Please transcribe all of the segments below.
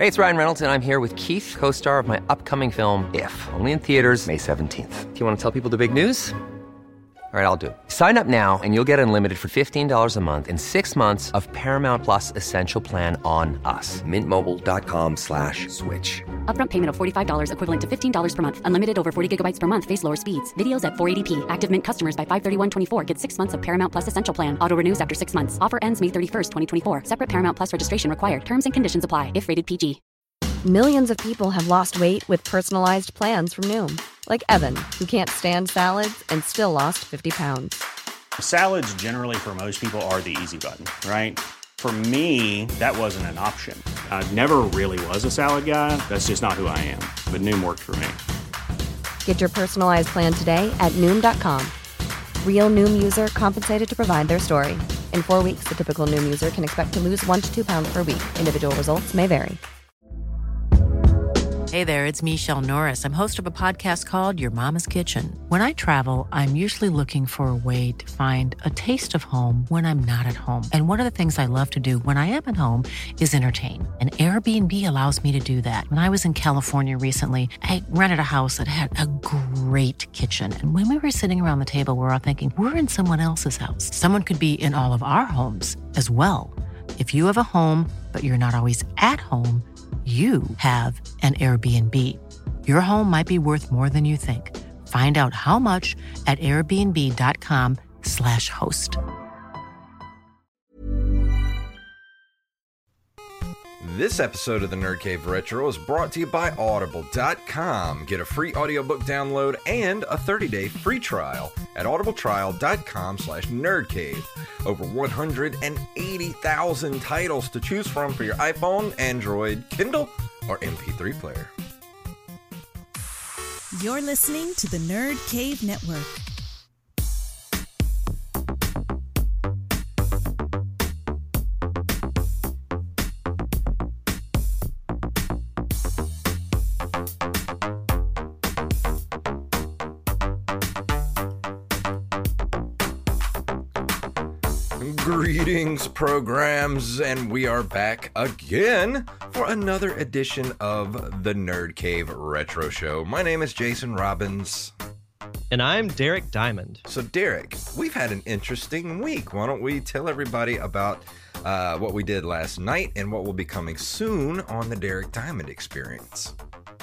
Hey, it's Ryan Reynolds, and I'm here with Keith, co-star of my upcoming film, If, only in theaters May 17th. Do you want to tell people the big news? All right, I'll do it. Sign up now and you'll get unlimited for $15 a month and 6 months of Paramount Plus Essential Plan on us. MintMobile.com/switch. Upfront payment of $45 equivalent to $15 per month. Unlimited over 40 gigabytes per month. Face lower speeds. Videos at 480p. Active Mint customers by 531.24 get 6 months of Paramount Plus Essential Plan. Auto renews after 6 months. Offer ends May 31st, 2024. Separate Paramount Plus registration required. Terms and conditions apply if rated PG. Millions of people have lost weight with personalized plans from Noom. Like Evan, who can't stand salads and still lost 50 pounds. Salads generally for most people are the easy button, right? For me, that wasn't an option. I never really was a salad guy. That's just not who I am. But Noom worked for me. Get your personalized plan today at Noom.com. Real Noom user compensated to provide their story. In 4 weeks, the typical Noom user can expect to lose 1 to 2 pounds per week. Individual results may vary. Hey there, it's Michelle Norris. I'm host of a podcast called Your Mama's Kitchen. When I travel, I'm usually looking for a way to find a taste of home when I'm not at home. And one of the things I love to do when I am at home is entertain. And Airbnb allows me to do that. When I was in California recently, I rented a house that had a great kitchen. And when we were sitting around the table, we were all thinking, we're in someone else's house. Someone could be in all of our homes as well. If you have a home, but you're not always at home, you have an Airbnb. Your home might be worth more than you think. Find out how much at airbnb.com/host. This episode of the Nerd Cave Retro is brought to you by Audible.com. Get a free audiobook download and a 30-day free trial at audibletrial.com/nerdcave. Over 180,000 titles to choose from for your iPhone, Android, Kindle, or MP3 player. You're listening to the Nerd Cave Network. Greetings, programs, and we are back again for another edition of the Nerd Cave Retro Show. My name is Jason Robbins. And I'm Derek Diamond. So, Derek, we've had an interesting week. Why don't we tell everybody about what we did last night and what will be coming soon on the Derek Diamond Experience?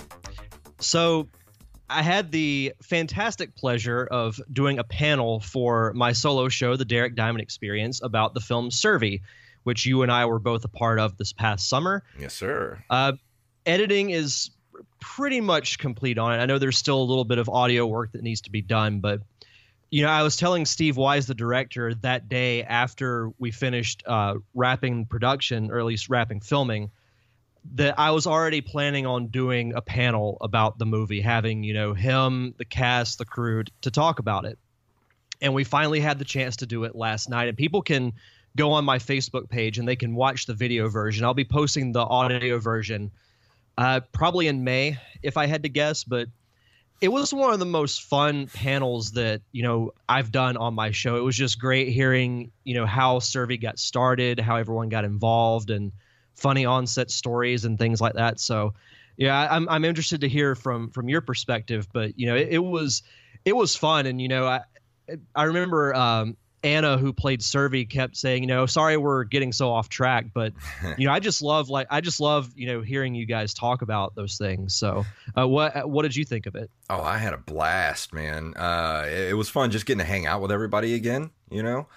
So, I had the fantastic pleasure of doing a panel for my solo show, The Derek Diamond Experience, about the film Survey, which you and I were both a part of this past summer. Yes, sir. Editing is pretty much complete on it. I know there's still a little bit of audio work that needs to be done, but you know, I was telling Steve Wise, the director, that day after we finished wrapping production, or at least wrapping filming, that I was already planning on doing a panel about the movie, having, you know, him, the cast, the crew to talk about it. And we finally had the chance to do it last night. And people can go on my Facebook page and they can watch the video version. I'll be posting the audio version probably in May, if I had to guess. But it was one of the most fun panels that, you know, I've done on my show. It was just great hearing, you know, how Survey got started, how everyone got involved, and funny onset stories and things like that. So, yeah, I'm interested to hear from your perspective. But you know, it was fun, and you know, I remember Anna, who played Survey, kept saying, you know, sorry we're getting so off track, but you know, I just love you know, hearing you guys talk about those things. So, what did you think of it? Oh, I had a blast, man. It was fun just getting to hang out with everybody again. You know.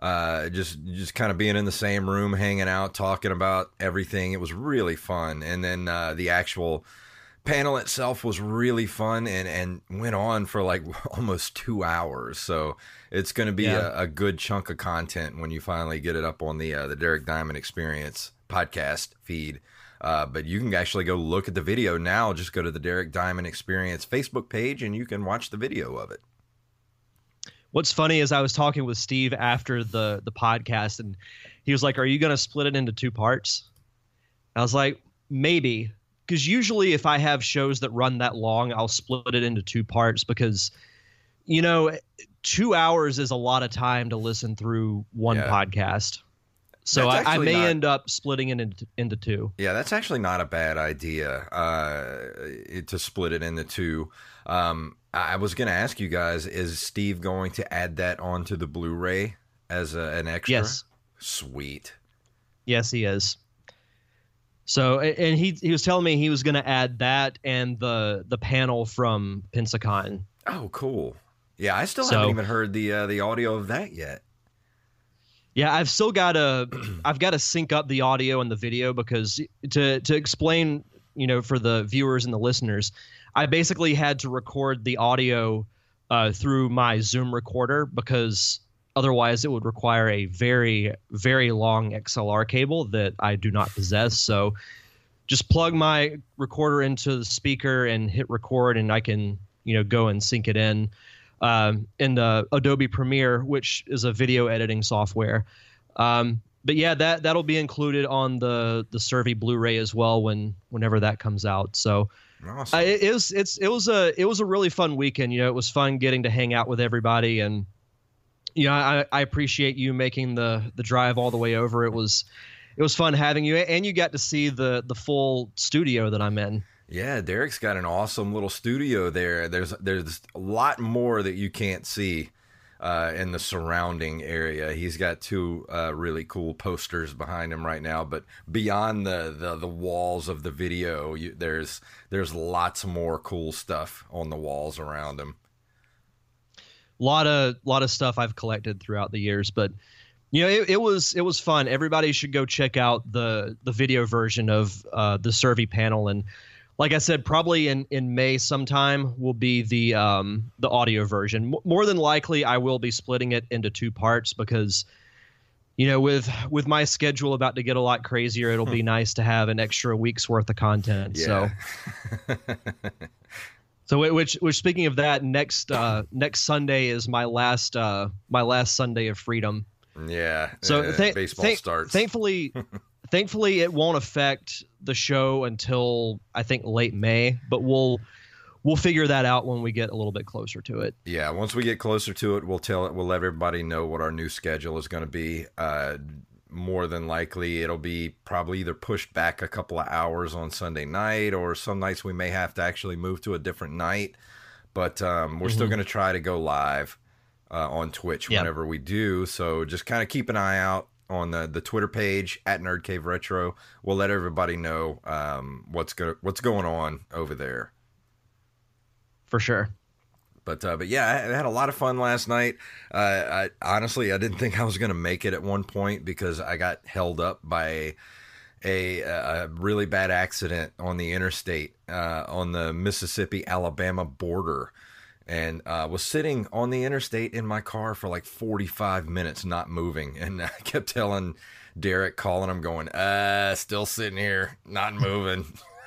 Just kind of being in the same room, hanging out, talking about everything. It was really fun. And then the actual panel itself was really fun and went on for like almost 2 hours. So it's going to be a good chunk of content when you finally get it up on the Derek Diamond Experience podcast feed. But you can actually go look at the video now. Just go to the Derek Diamond Experience Facebook page and you can watch the video of it. What's funny is I was talking with Steve after the podcast, and he was like, are you going to split it into 2 parts? I was like, maybe. Because usually if I have shows that run that long, I'll split it into 2 parts because, you know, 2 hours is a lot of time to listen through one podcast. So I may end up splitting it into two. Yeah, that's actually not a bad idea to split it into two. I was going to ask you guys, is Steve going to add that onto the Blu-ray as an extra? Yes. Sweet. Yes, he is. So, and he was telling me he was going to add that and the panel from Pensacon. Oh, cool. Yeah, I still haven't even heard the audio of that yet. Yeah, I've got to sync up the audio and the video because to explain, for the viewers and the listeners, I basically had to record the audio through my Zoom recorder because otherwise it would require a very, very long XLR cable that I do not possess. So just plug my recorder into the speaker and hit record, and I can, go and sync it in the Adobe Premiere, which is a video editing software. But yeah, that'll be included on the Survey Blu-ray as well whenever that comes out. So awesome. It was a really fun weekend. It was fun getting to hang out with everybody, and I appreciate you making the drive all the way over. It was fun having you, and you got to see the full studio that I'm in. Yeah, Derek's got an awesome little studio there. There's a lot more that you can't see in the surrounding area. He's got two really cool posters behind him right now, but beyond the walls of the video, there's lots more cool stuff on the walls around him. Lot of stuff I've collected throughout the years, but it was fun. Everybody should go check out the video version of the Survey panel, and like I said, probably in May sometime will be the audio version. More than likely, I will be splitting it into two parts because, with my schedule about to get a lot crazier, it'll be nice to have an extra week's worth of content. Yeah. So, which speaking of that, next Sunday is my last Sunday of freedom. Yeah. So baseball starts. Thankfully, it won't affect the show until I think late May, but we'll figure that out when we get a little bit closer to it. Yeah, once we get closer to it, we'll let everybody know what our new schedule is going to be. More than likely, it'll be probably either pushed back a couple of hours on Sunday night, or some nights we may have to actually move to a different night. But we're still going to try to go live on Twitch whenever we do. So just kind of keep an eye out on the Twitter page at Nerd Cave Retro. We'll let everybody know what's going on over there. For sure. But yeah, I had a lot of fun last night. I honestly didn't think I was going to make it at one point because I got held up by a really bad accident on the interstate on the Mississippi-Alabama border. And was sitting on the interstate in my car for like 45 minutes, not moving. And I kept telling Derek, calling him, going, still sitting here, not moving.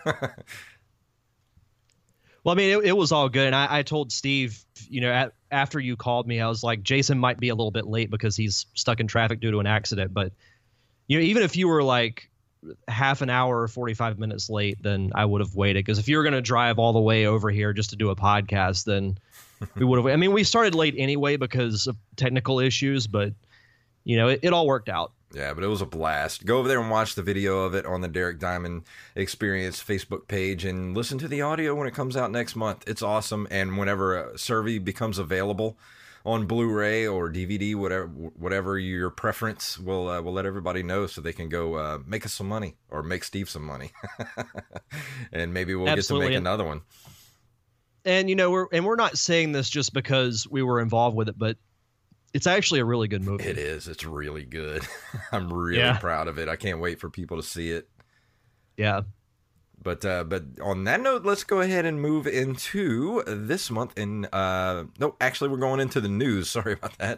Well, I mean, it was all good. And I told Steve, after you called me, I was like, Jason might be a little bit late because he's stuck in traffic due to an accident. But, even if you were like half an hour or 45 minutes late, then I would have waited. Because if you were going to drive all the way over here just to do a podcast, then we would have. I mean, we started late anyway because of technical issues, but, it all worked out. Yeah, but it was a blast. Go over there and watch the video of it on the Derek Diamond Experience Facebook page and listen to the audio when it comes out next month. It's awesome. And whenever Survey becomes available on Blu-ray or DVD, whatever your preference, we'll let everybody know so they can go make us some money or make Steve some money. And maybe we'll get to make another one. And, we're not saying this just because we were involved with it, but it's actually a really good movie. It is. It's really good. I'm really proud of it. I can't wait for people to see it. Yeah. But on that note, let's go ahead and move into this month. No, actually, we're going into the news. Sorry about that.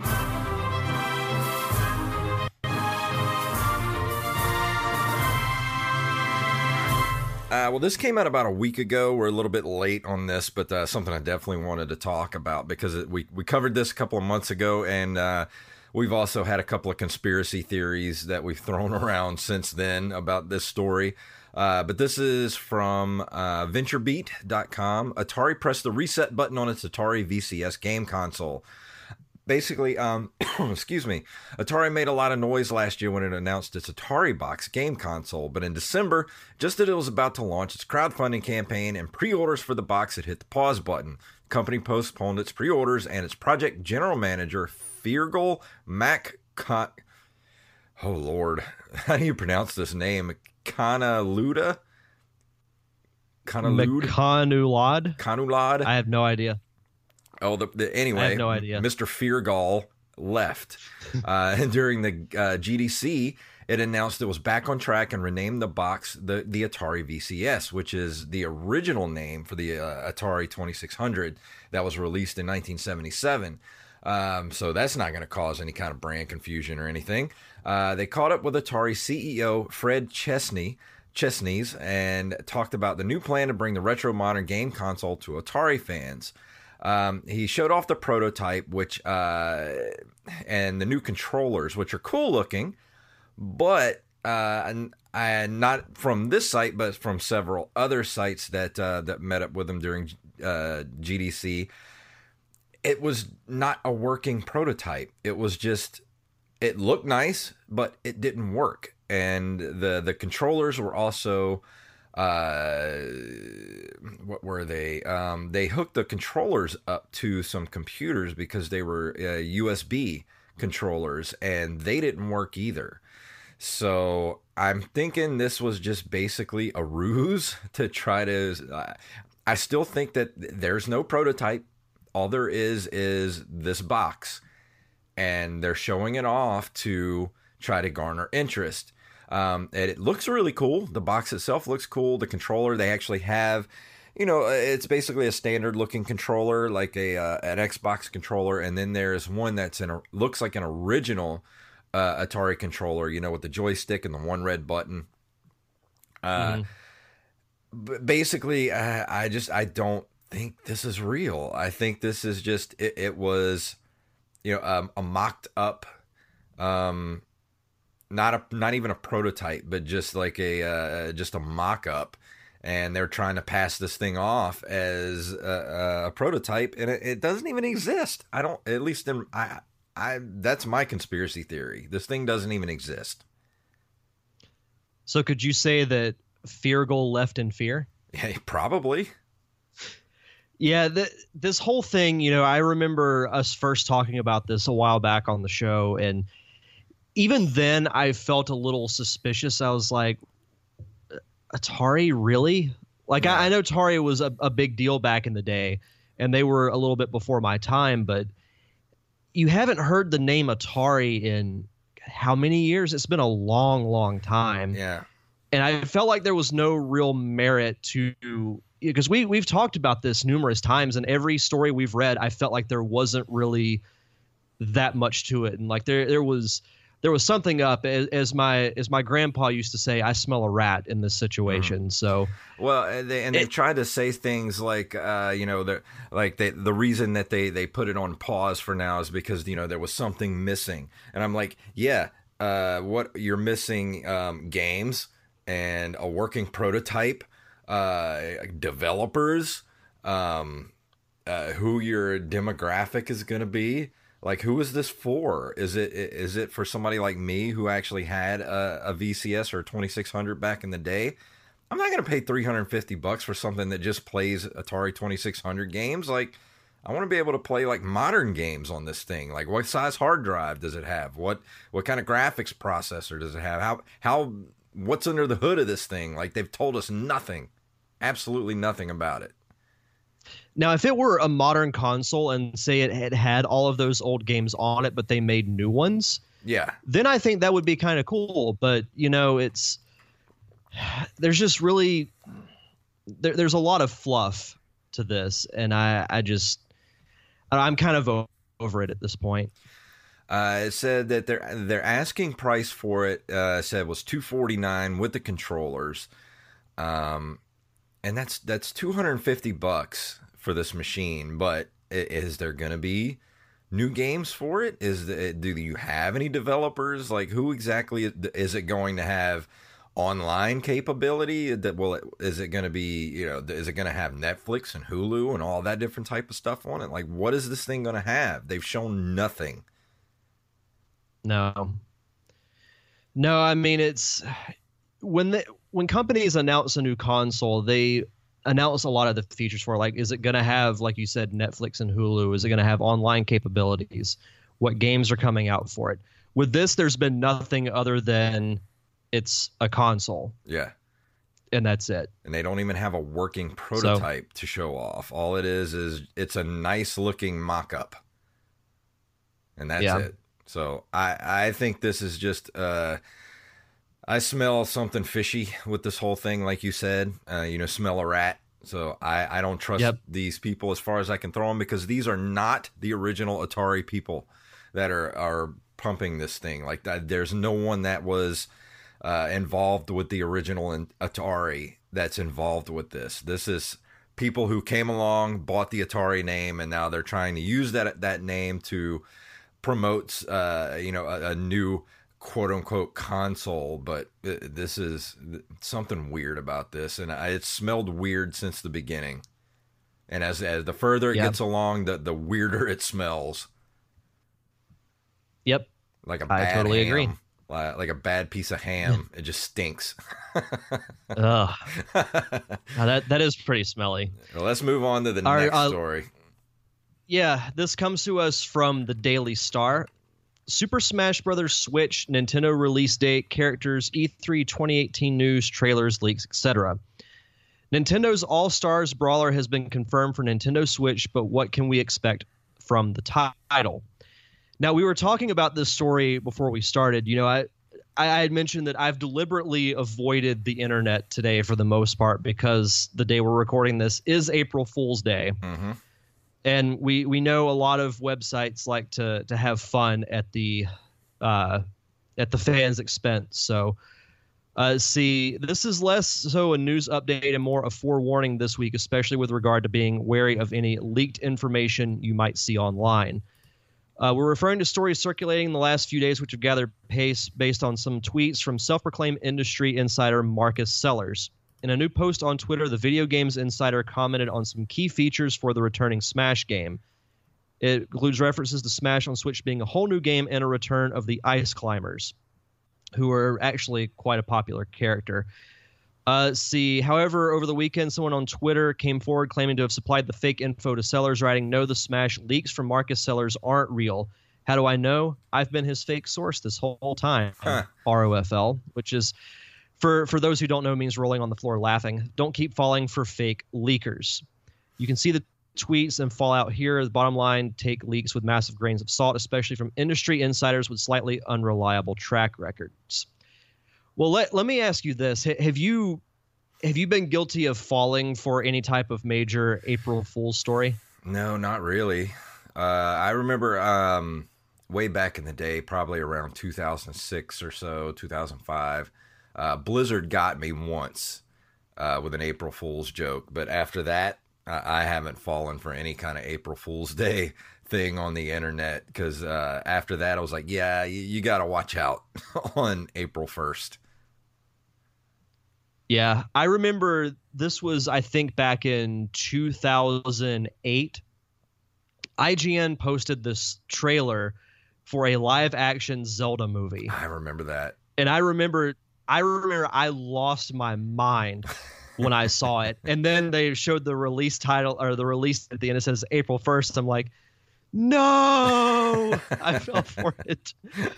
Well, this came out about a week ago. We're a little bit late on this, but something I definitely wanted to talk about because we covered this a couple of months ago, and we've also had a couple of conspiracy theories that we've thrown around since then about this story. But this is from VentureBeat.com. Atari pressed the reset button on its Atari VCS game console. basically, excuse me, Atari made a lot of noise last year when it announced its Atari Box game console, but in December, just as it was about to launch its crowdfunding campaign and pre-orders for the box had hit the pause button. The company postponed its pre-orders, and its project general manager, Feargal oh Lord, how do you pronounce this name? Kanulad? I have no idea. Oh, anyway, I have no idea. Mr. Feargal left. During the GDC, it announced it was back on track and renamed the box the Atari VCS, which is the original name for the Atari 2600 that was released in 1977. So that's not going to cause any kind of brand confusion or anything. They caught up with Atari CEO Fred Chesney's and talked about the new plan to bring the retro modern game console to Atari fans. He showed off the prototype, which and the new controllers, which are cool looking, but not from this site, but from several other sites that met up with him during GDC. It was not a working prototype. It was just, it looked nice, but it didn't work. And the controllers were also, what were they? They hooked the controllers up to some computers because they were USB controllers, and they didn't work either. So I'm thinking this was just basically a ruse to try to, I still think that there's no prototype. All there is this box, and they're showing it off to try to garner interest. And it looks really cool. The box itself looks cool. The controller, they actually have, it's basically a standard looking controller, like an Xbox controller. And then there's one that's looks like an original Atari controller, with the joystick and the one red button. But basically, I don't think this is real. I think this is just, it was, a mocked up, not even a prototype, but just like just a mock-up, and they're trying to pass this thing off as a prototype, and it doesn't even exist. I don't, at least that's my conspiracy theory. This thing doesn't even exist. So could you say that Feargal left in fear? Yeah, probably. Yeah, this whole thing, I remember us first talking about this a while back on the show, and even then I felt a little suspicious. I was like, Atari, really? Like, yeah. I know Atari was a big deal back in the day, and they were a little bit before my time, but you haven't heard the name Atari in how many years? It's been a long, long time. Yeah. And I felt like there was no real merit to, because we've talked about this numerous times, and every story we've read, I felt like there wasn't really that much to it. And like there was something up, as my grandpa used to say, I smell a rat in this situation. So, well, they tried to say things like, the reason that they put it on pause for now is because, there was something missing. And I'm like, yeah, what you're missing, games and a working prototype, developers, who your demographic is going to be. Like, who is this for? Is it for somebody like me who actually had a VCS or a 2600 back in the day? I'm not going to pay $350 for something that just plays Atari 2600 games. Like, I want to be able to play like modern games on this thing. Like, what size hard drive does it have? What kind of graphics processor does it have? What's under the hood of this thing? Like, they've told us nothing, absolutely nothing about it. Now, if it were a modern console and say it had all of those old games on it, but they made new ones, yeah, then I think that would be kind of cool. But, there's just really, there's a lot of fluff to this. And I'm kind of over it at this point. It said that their asking price for it said was $249 with the controllers. And that's $250 for this machine, but is there going to be new games for it? Do you have any developers? Like, who exactly is it going to have online capability? Is it going to be, is it going to have Netflix and Hulu and all that different type of stuff on it? Like, what is this thing going to have? They've shown nothing. No, I mean, it's when companies announce a new console, they announce a lot of the features for it. Like, is it going to have, like you said, Netflix and Hulu? Is it going to have online capabilities? What games are coming out for it? With this, there's been nothing other than it's a console. Yeah. And that's it. And they don't even have a working prototype to show off. All it is it's a nice looking mock-up. And that's it. So I think this is just, I smell something fishy with this whole thing, like you said, smell a rat. So I don't trust these people as far as I can throw them, because these are not the original Atari people that are pumping this thing. Like, there's no one that was involved with the original Atari that's involved with this. This is people who came along, bought the Atari name, and now they're trying to use that name to promote, a new quote unquote console. But this is something weird about this, and it smelled weird since the beginning. And as the further it gets along, the weirder it smells. Yep. Like a bad I totally agree. Like a bad piece of ham. It just stinks. Ugh. That is pretty smelly. Well, let's move on to the next story. Yeah, this comes to us from the Daily Star. Super Smash Bros. Switch, Nintendo release date, characters, E3 2018 news, trailers, leaks, etc. Nintendo's All-Stars Brawler has been confirmed for Nintendo Switch, but what can we expect from the title? Now, we were talking about this story before we started. I had mentioned that I've deliberately avoided the internet today for the most part, because the day we're recording this is April Fool's Day. Mm-hmm. And we know a lot of websites like to have fun at the fans' expense. So, this is less so a news update and more a forewarning this week, especially with regard to being wary of any leaked information you might see online. We're referring to stories circulating in the last few days which have gathered pace based on some tweets from self-proclaimed industry insider Marcus Sellers. In a new post on Twitter, the Video Games Insider commented on some key features for the returning Smash game. It includes references to Smash on Switch being a whole new game and a return of the Ice Climbers, who are actually quite a popular character. However, over the weekend, someone on Twitter came forward claiming to have supplied the fake info to Sellers, writing, "No, the Smash leaks from Marcus Sellers aren't real. How do I know? I've been his fake source this whole time." ROFL, which is, for those who don't know, means rolling on the floor laughing. Don't keep falling for fake leakers. You can see the tweets and fallout here. The bottom line, take leaks with massive grains of salt, especially from industry insiders with slightly unreliable track records. Well, let me ask you this. Have you been guilty of falling for any type of major April Fool's story? No, not really. I remember way back in the day, probably around 2006 or so, 2005, Blizzard got me once with an April Fool's joke. But after that, I haven't fallen for any kind of April Fool's Day thing on the internet, because after that, I was like, yeah, you got to watch out on April 1st. Yeah, I remember this was, I think, back in 2008. IGN posted this trailer for a live-action Zelda movie. I remember that. And I remember I lost my mind when I saw it. And then they showed the release title, or the release at the end. It says April 1st. I'm like, no! I fell for it.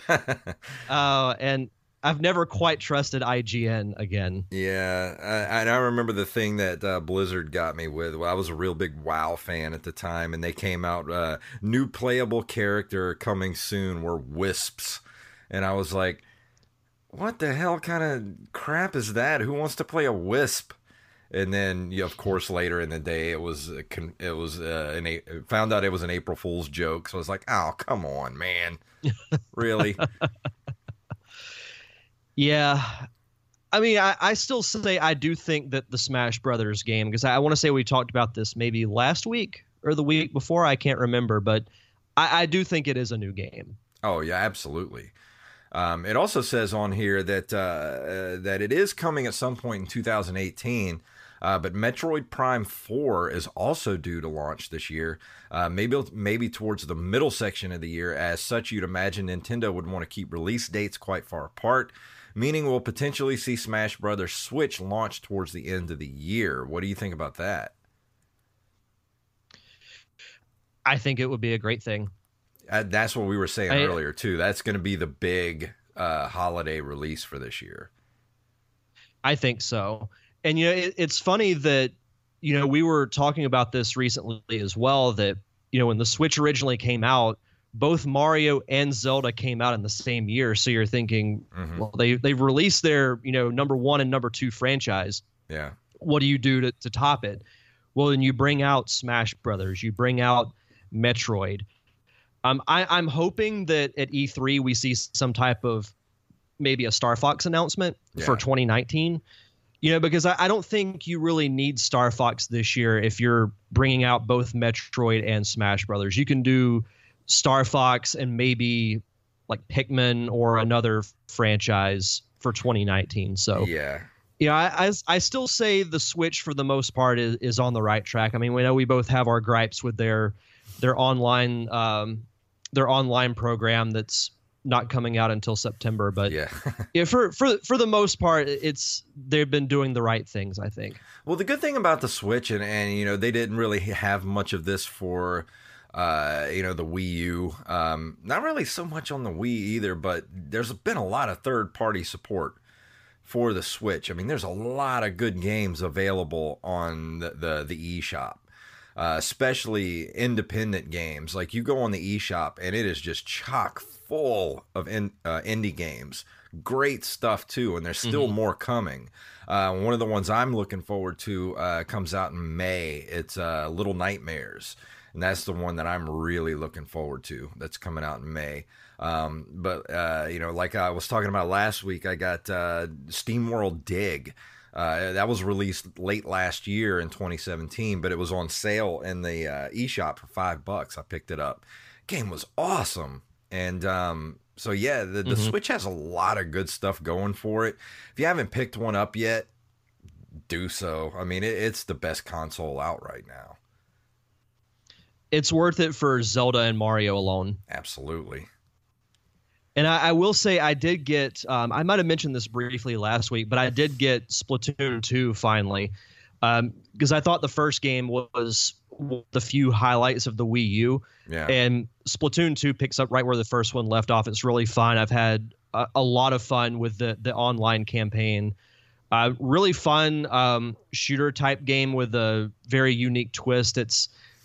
And I've never quite trusted IGN again. Yeah, I remember the thing that Blizzard got me with. Well, I was a real big WoW fan at the time, and they came out, new playable character coming soon were Wisps. And I was like, what the hell kind of crap is that? Who wants to play a Wisp? And then, of course, later in the day, found out it was an April Fool's joke. So I was like, oh, come on, man. Really? Yeah. I mean, I still say I do think that the Smash Brothers game, because I want to say we talked about this maybe last week or the week before, I can't remember, but I do think it is a new game. Oh, yeah, absolutely. It also says on here that that it is coming at some point in 2018, but Metroid Prime 4 is also due to launch this year, maybe towards the middle section of the year. As such, you'd imagine Nintendo would want to keep release dates quite far apart, meaning we'll potentially see Smash Bros. Switch launch towards the end of the year. What do you think about that? I think it would be a great thing. That's what we were saying earlier, too. That's going to be the big holiday release for this year. I think so. And, it's funny that, we were talking about this recently as well, that, when the Switch originally came out, both Mario and Zelda came out in the same year. So you're thinking, well, they've released their, number 1 and number 2 franchise. Yeah. What do you do to top it? Well, then you bring out Smash Brothers, you bring out Metroid. I'm hoping that at E3 we see some type of maybe a Star Fox announcement for 2019. Because I don't think you really need Star Fox this year if you're bringing out both Metroid and Smash Brothers. You can do Star Fox and maybe like Pikmin or another franchise for 2019. So I still say the Switch for the most part is on the right track. I mean, we know we both have our gripes with their online program that's not coming out until September, but for the most part, they've been doing the right things, I think. Well, the good thing about the Switch, and they didn't really have much of this for the Wii U. Not really so much on the Wii either, but there's been a lot of third-party support for the Switch. I mean, there's a lot of good games available on the eShop. Especially independent games. Like you go on the eShop and it is just chock full of indie games. Great stuff too, and there's still more coming. One of the ones I'm looking forward to comes out in May. It's Little Nightmares, and that's the one that I'm really looking forward to. That's coming out in May. But like I was talking about last week, I got SteamWorld Dig. That was released late last year in 2017, but it was on sale in the eShop for $5. I picked it up. Game was awesome. And so, yeah, the Switch has a lot of good stuff going for it. If you haven't picked one up yet, do so. I mean, it's the best console out right now. It's worth it for Zelda and Mario alone. Absolutely. And I will say I did get, I might have mentioned this briefly last week, but I did get Splatoon 2 finally, because I thought the first game was the few highlights of the Wii U. Yeah. And Splatoon 2 picks up right where the first one left off. It's really fun. I've had a lot of fun with the online campaign. Really fun shooter type game with a very unique twist. It's,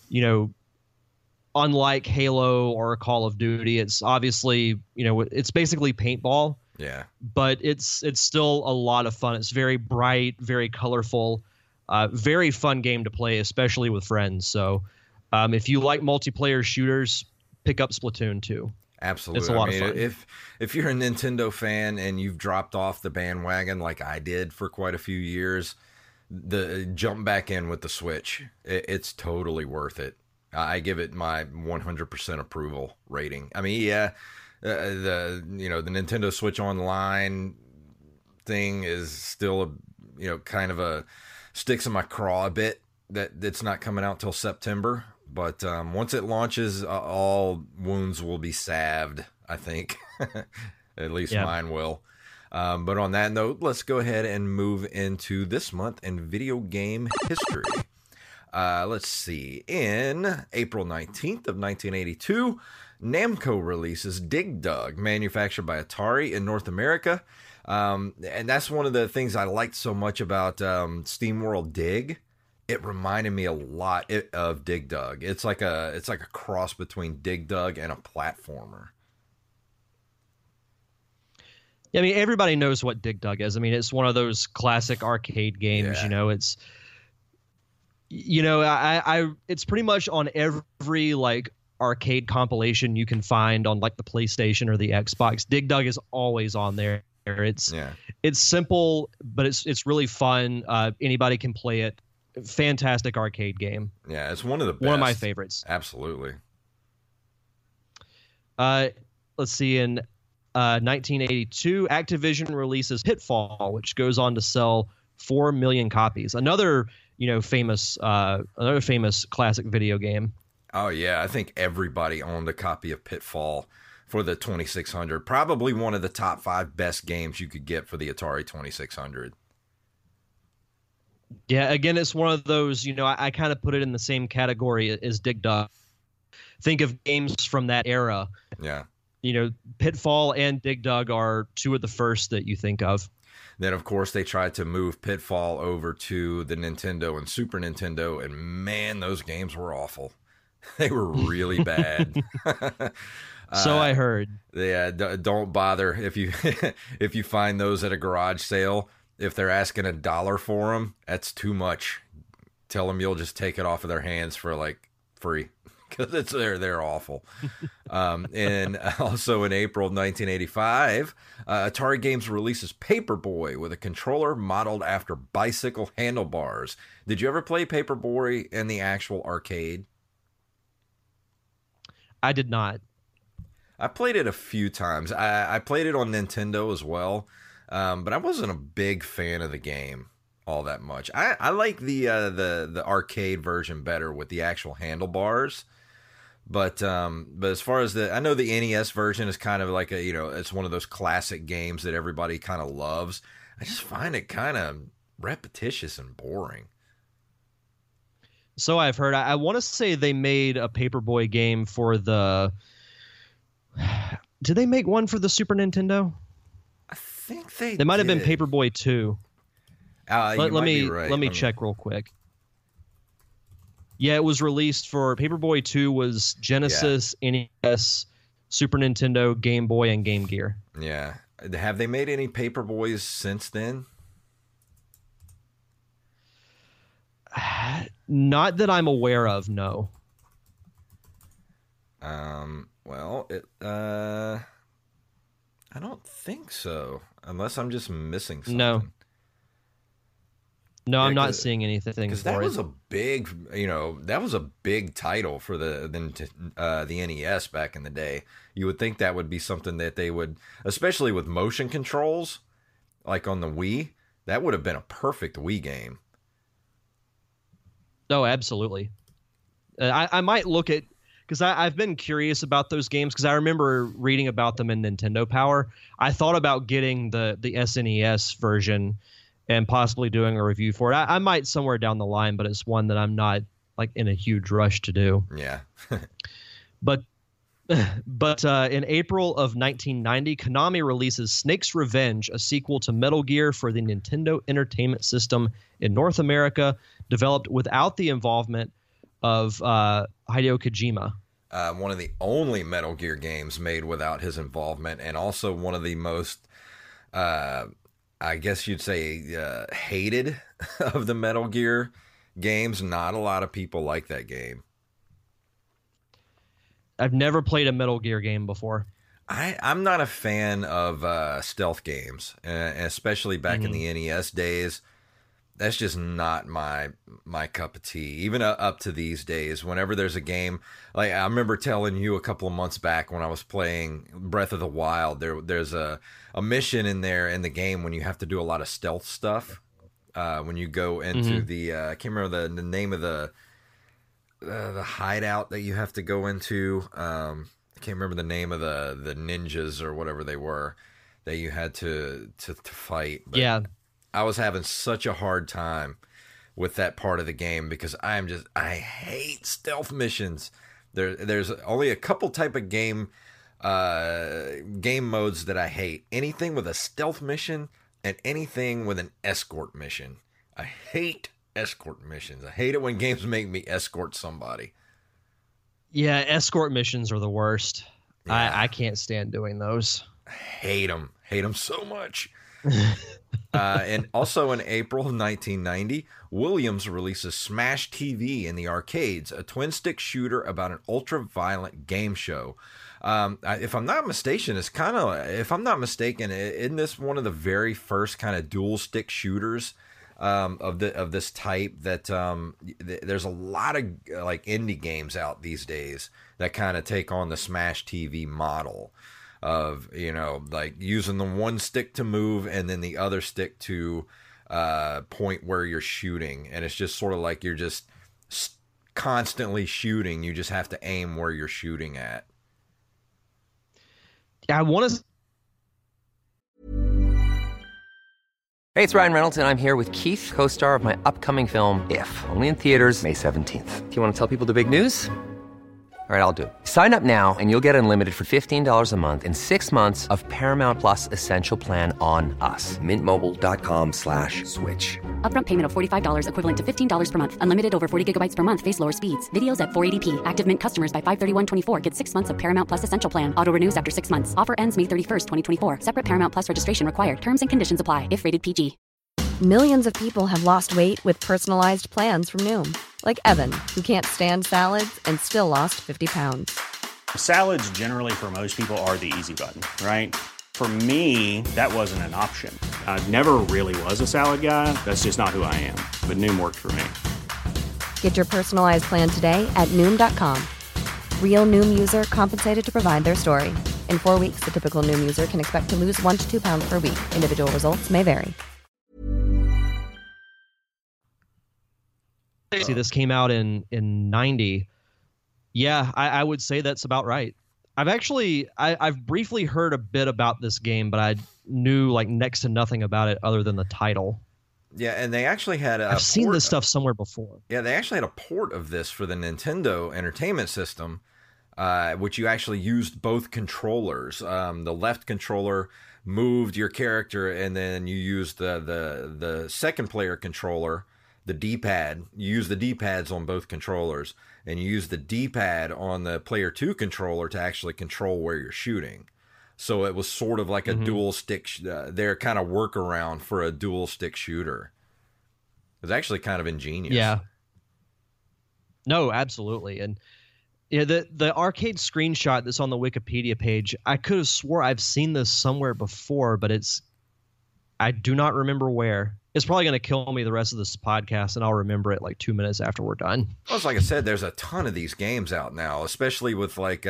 unlike Halo or Call of Duty, it's obviously, it's basically paintball. Yeah. But it's still a lot of fun. It's very bright, very colorful, very fun game to play, especially with friends. So if you like multiplayer shooters, pick up Splatoon 2. Absolutely. It's a lot of fun. If you're a Nintendo fan and you've dropped off the bandwagon like I did for quite a few years, jump back in with the Switch. It's totally worth it. I give it my 100% approval rating. I mean, the Nintendo Switch Online thing is still kind of a sticks in my craw a bit that it's not coming out till September. But once it launches, all wounds will be salved, I think. At least mine will. But on that note, let's go ahead and move into this month in video game history. Let's see. In April 19th of 1982, Namco releases Dig Dug, manufactured by Atari in North America. And that's one of the things I liked so much about SteamWorld Dig. It reminded me a lot of Dig Dug. It's like a cross between Dig Dug and a platformer. Yeah, I mean, everybody knows what Dig Dug is. I mean, it's one of those classic arcade games. Yeah. It's it's pretty much on every like arcade compilation you can find on like the PlayStation or the Xbox. Dig Dug is always on there. It's simple, but it's really fun. Anybody can play it. Fantastic arcade game. Yeah, it's one of the best. One of my favorites. Absolutely. Let's see. In 1982, Activision releases Pitfall, which goes on to sell 4 million copies. Another famous classic video game. Oh yeah, I think everybody owned a copy of Pitfall for the 2600. Probably one of the top 5 best games you could get for the Atari 2600. Yeah, again, it's one of those, I kind of put it in the same category as Dig Dug. Think of games from that era. Yeah. Pitfall and Dig Dug are two of the first that you think of. Then, of course, they tried to move Pitfall over to the Nintendo and Super Nintendo, and man, those games were awful. They were really bad. So I heard. Yeah, don't bother if you if you find those at a garage sale. If they're asking $1 for them, that's too much. Tell them you'll just take it off of their hands for like free, because they're awful. And also in April of 1985, Atari Games releases Paperboy with a controller modeled after bicycle handlebars. Did you ever play Paperboy in the actual arcade? I did not. I played it a few times. I played it on Nintendo as well, but I wasn't a big fan of the game all that much. I like the arcade version better with the actual handlebars. But as far as I know the NES version is kind of like it's one of those classic games that everybody kind of loves. I just find it kind of repetitious and boring. So I've heard. I want to say they made a Paperboy game for the. Did they make one for the Super Nintendo? I think they. They might have been Paperboy 2. Let me check real quick. Yeah, it was released for Paperboy 2 was Genesis, NES, Super Nintendo, Game Boy, and Game Gear. Yeah. Have they made any Paperboys since then? Not that I'm aware of, no. Well, I don't think so, unless I'm just missing something. No, I'm not seeing anything. Because that was a big, that was a big title for the NES back in the day. You would think that would be something that they would, especially with motion controls, like on the Wii, that would have been a perfect Wii game. Oh, absolutely. I might look at, because I've been curious about those games, because I remember reading about them in Nintendo Power. I thought about getting the SNES version and possibly doing a review for it. I might somewhere down the line, but it's one that I'm not like in a huge rush to do. Yeah. But in April of 1990, Konami releases Snake's Revenge, a sequel to Metal Gear for the Nintendo Entertainment System in North America, developed without the involvement of Hideo Kojima. One of the only Metal Gear games made without his involvement, and also one of the most, I guess you'd say, hated of the Metal Gear games. Not a lot of people like that game. I've never played a Metal Gear game before. I'm not a fan of stealth games, especially back in the NES days. That's just not my cup of tea. Even up to these days, whenever there's a game, like I remember telling you a couple of months back when I was playing Breath of the Wild, there's a mission in there in the game when you have to do a lot of stealth stuff. When you go into I can't remember the name of the hideout that you have to go into. I can't remember the name of the ninjas or whatever they were that you had to fight. But yeah. I was having such a hard time with that part of the game because I hate stealth missions. There's only a couple type of game modes that I hate. Anything with a stealth mission and anything with an escort mission. I hate escort missions. I hate it when games make me escort somebody. Yeah, escort missions are the worst. Yeah. I can't stand doing those. Hate them so much. And also in April of 1990, Williams releases Smash TV in the arcades, a twin-stick shooter about an ultra-violent game show. If I'm not mistaken, isn't this one of the very first kind of dual-stick shooters of this type? That there's a lot of like indie games out these days that kind of take on the Smash TV model. of, like using the one stick to move and then the other stick to point where you're shooting. And it's just sort of like you're just constantly shooting. You just have to aim where you're shooting at. Yeah, I want to. Hey, it's Ryan Reynolds, and I'm here with Keith, co-star of my upcoming film, If, only in theaters May 17th. Do you want to tell people the big news? All right, I'll do it. Sign up now and you'll get unlimited for $15 a month and 6 months of Paramount Plus Essential Plan on us. MintMobile.com/switch. Upfront payment of $45 equivalent to $15 per month. Unlimited over 40 gigabytes per month. Face lower speeds. Videos at 480p. Active Mint customers by 531.24 get 6 months of Paramount Plus Essential Plan. Auto renews after 6 months. Offer ends May 31st, 2024. Separate Paramount Plus registration required. Terms and conditions apply if rated PG. Millions of people have lost weight with personalized plans from Noom. Like Evan, who can't stand salads and still lost 50 pounds. Salads generally for most people are the easy button, right? For me, that wasn't an option. I never really was a salad guy. That's just not who I am. But Noom worked for me. Get your personalized plan today at Noom.com. Real Noom user compensated to provide their story. In 4 weeks, the typical Noom user can expect to lose 1 to 2 pounds per week. Individual results may vary. See, this came out in 90. Yeah, I would say that's about right. I've briefly heard a bit about this game, but I knew like next to nothing about it other than the title. Yeah, and they actually had I've seen this stuff somewhere before. Yeah, they actually had a port of this for the Nintendo Entertainment System, which you actually used both controllers. The left controller moved your character, and then you used the second player controller, the D-pad. You use the D-pads on both controllers, and you use the D-pad on the player 2 controller to actually control where you're shooting. So it was sort of like a dual stick, their kind of workaround for a dual stick shooter. It was actually kind of ingenious. Yeah. No, absolutely. And yeah, the arcade screenshot that's on the Wikipedia page, I could have swore I've seen this somewhere before, but I do not remember where. It's probably going to kill me the rest of this podcast, and I'll remember it like 2 minutes after we're done. Well, it's like I said, there's a ton of these games out now, especially with like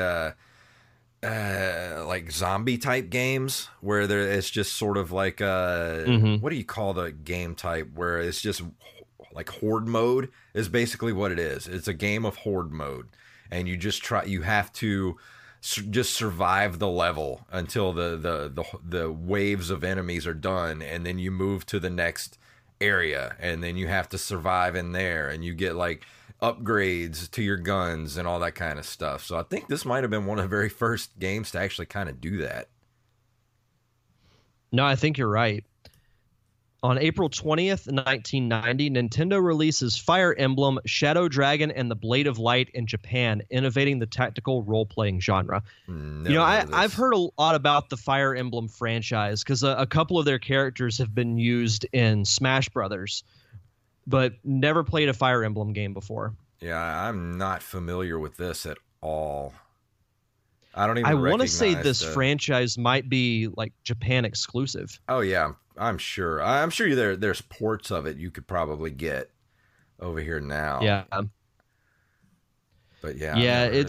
zombie type games where it's just sort of like what do you call the game type where it's just like horde mode is basically what it is. It's a game of horde mode, and you have to just survive the level until the waves of enemies are done, and then you move to the next area, and then you have to survive in there, and you get like upgrades to your guns and all that kind of stuff. So I think this might have been one of the very first games to actually kind of do that. No, I think you're right. On April 20th, 1990, Nintendo releases Fire Emblem, Shadow Dragon, and the Blade of Light in Japan, innovating the tactical role-playing genre. I've heard a lot about the Fire Emblem franchise because a couple of their characters have been used in Smash Brothers, but never played a Fire Emblem game before. Yeah, I'm not familiar with this at all. I don't even I want to say recognize this franchise might be like Japan exclusive. Oh yeah, I'm sure. I'm sure there's ports of it you could probably get over here now. Yeah. But yeah. Yeah,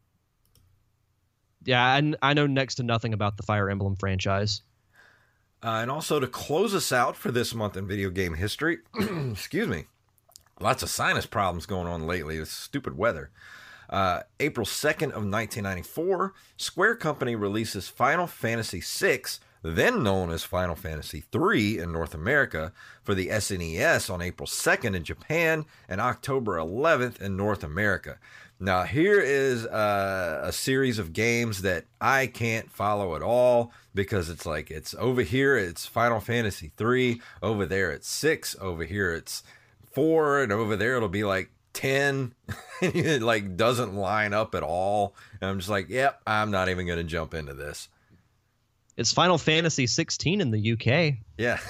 I know next to nothing about the Fire Emblem franchise. And also to close us out for this month in video game history, excuse me, lots of sinus problems going on lately. It's stupid weather. April 2nd of 1994, Square Company releases Final Fantasy VI, then known as Final Fantasy III in North America, for the SNES on April 2nd in Japan and October 11th in North America. Now, here is a series of games that I can't follow at all because it's like it's over here, it's Final Fantasy III, over there it's 6, over here it's 4, and over there it'll be like 10. It like doesn't line up at all. And I'm just like, yep, I'm not even going to jump into this. It's Final Fantasy 16 in the UK. Yeah.